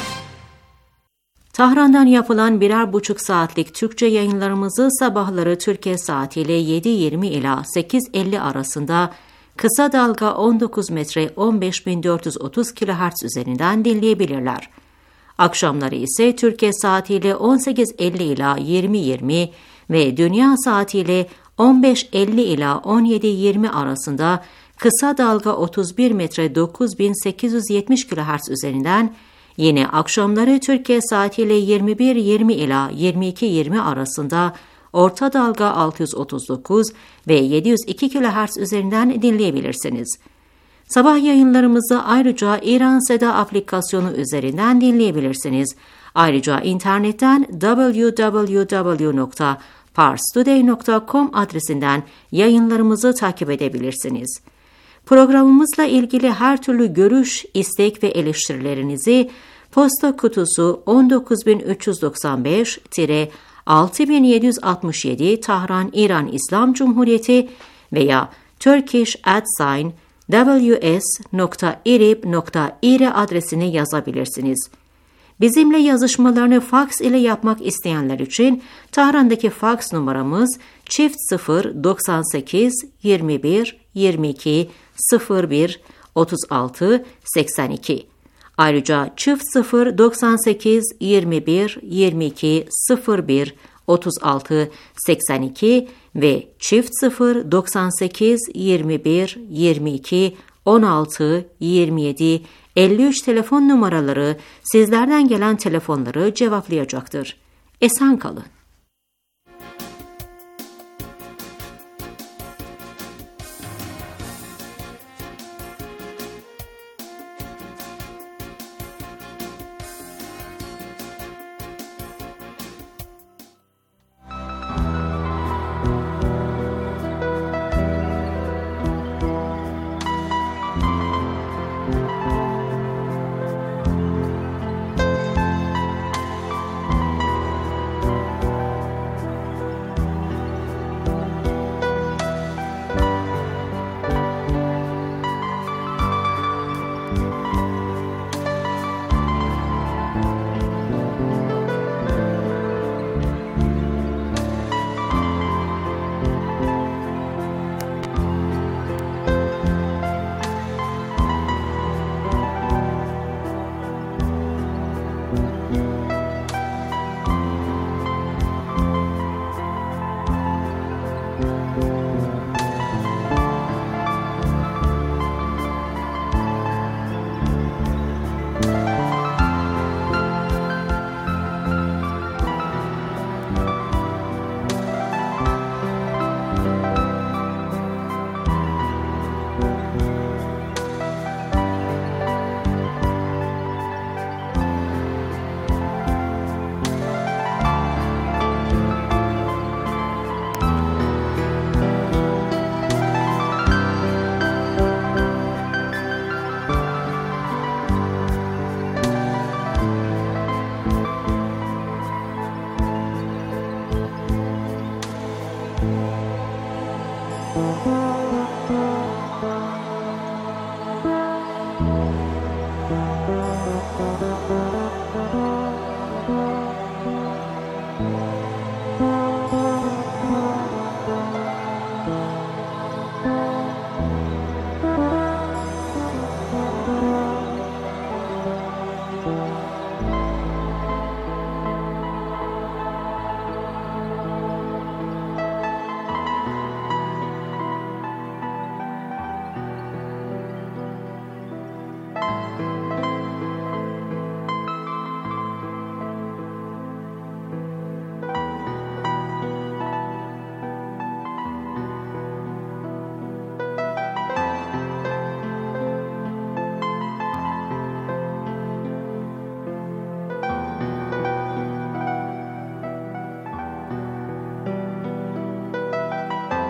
Tahran'dan yapılan birer buçuk saatlik Türkçe yayınlarımızı sabahları Türkiye saatiyle yedi yirmi ila sekiz elli arasında kısa dalga on dokuz metre on beş bin dört yüz otuz kilohertz üzerinden dinleyebilirler. Akşamları ise Türkiye saatiyle on sekiz elli ila yirmi yirmi ve dünya saatiyle on beş elli ila on yedi yirmi arasında kısa dalga otuz bir metre dokuz bin sekiz yüz yetmiş kilohertz üzerinden, yine akşamları Türkiye saatiyle yirmi bir yirmi ila yirmi iki yirmi arasında orta dalga altı yüz otuz dokuz ve yedi yüz iki kilohertz üzerinden dinleyebilirsiniz. Sabah yayınlarımızı ayrıca İran Seda aplikasyonu üzerinden dinleyebilirsiniz. Ayrıca internetten double-u double-u double-u nokta parstoday nokta com adresinden yayınlarımızı takip edebilirsiniz. Programımızla ilgili her türlü görüş, istek ve eleştirilerinizi posta kutusu on dokuz bin üç yüz doksan beş altı bin yedi yüz altmış yedi Tahran İran İslam Cumhuriyeti veya turkish at sign w s nokta irib nokta ir adresine yazabilirsiniz. Bizimle yazışmalarını faks ile yapmak isteyenler için Tahran'daki faks numaramız çift sıfır doksan sekiz yirmi bir yirmi iki sıfır bir otuz altı seksen iki. Ayrıca çift sıfır doksan sekiz yirmi bir yirmi iki sıfır bir otuz altı seksen iki ve çift sıfır doksan sekiz yirmi bir yirmi iki on altı yirmi yedi elli üç telefon numaraları sizlerden gelen telefonları cevaplayacaktır. Esen kalın. Thank you.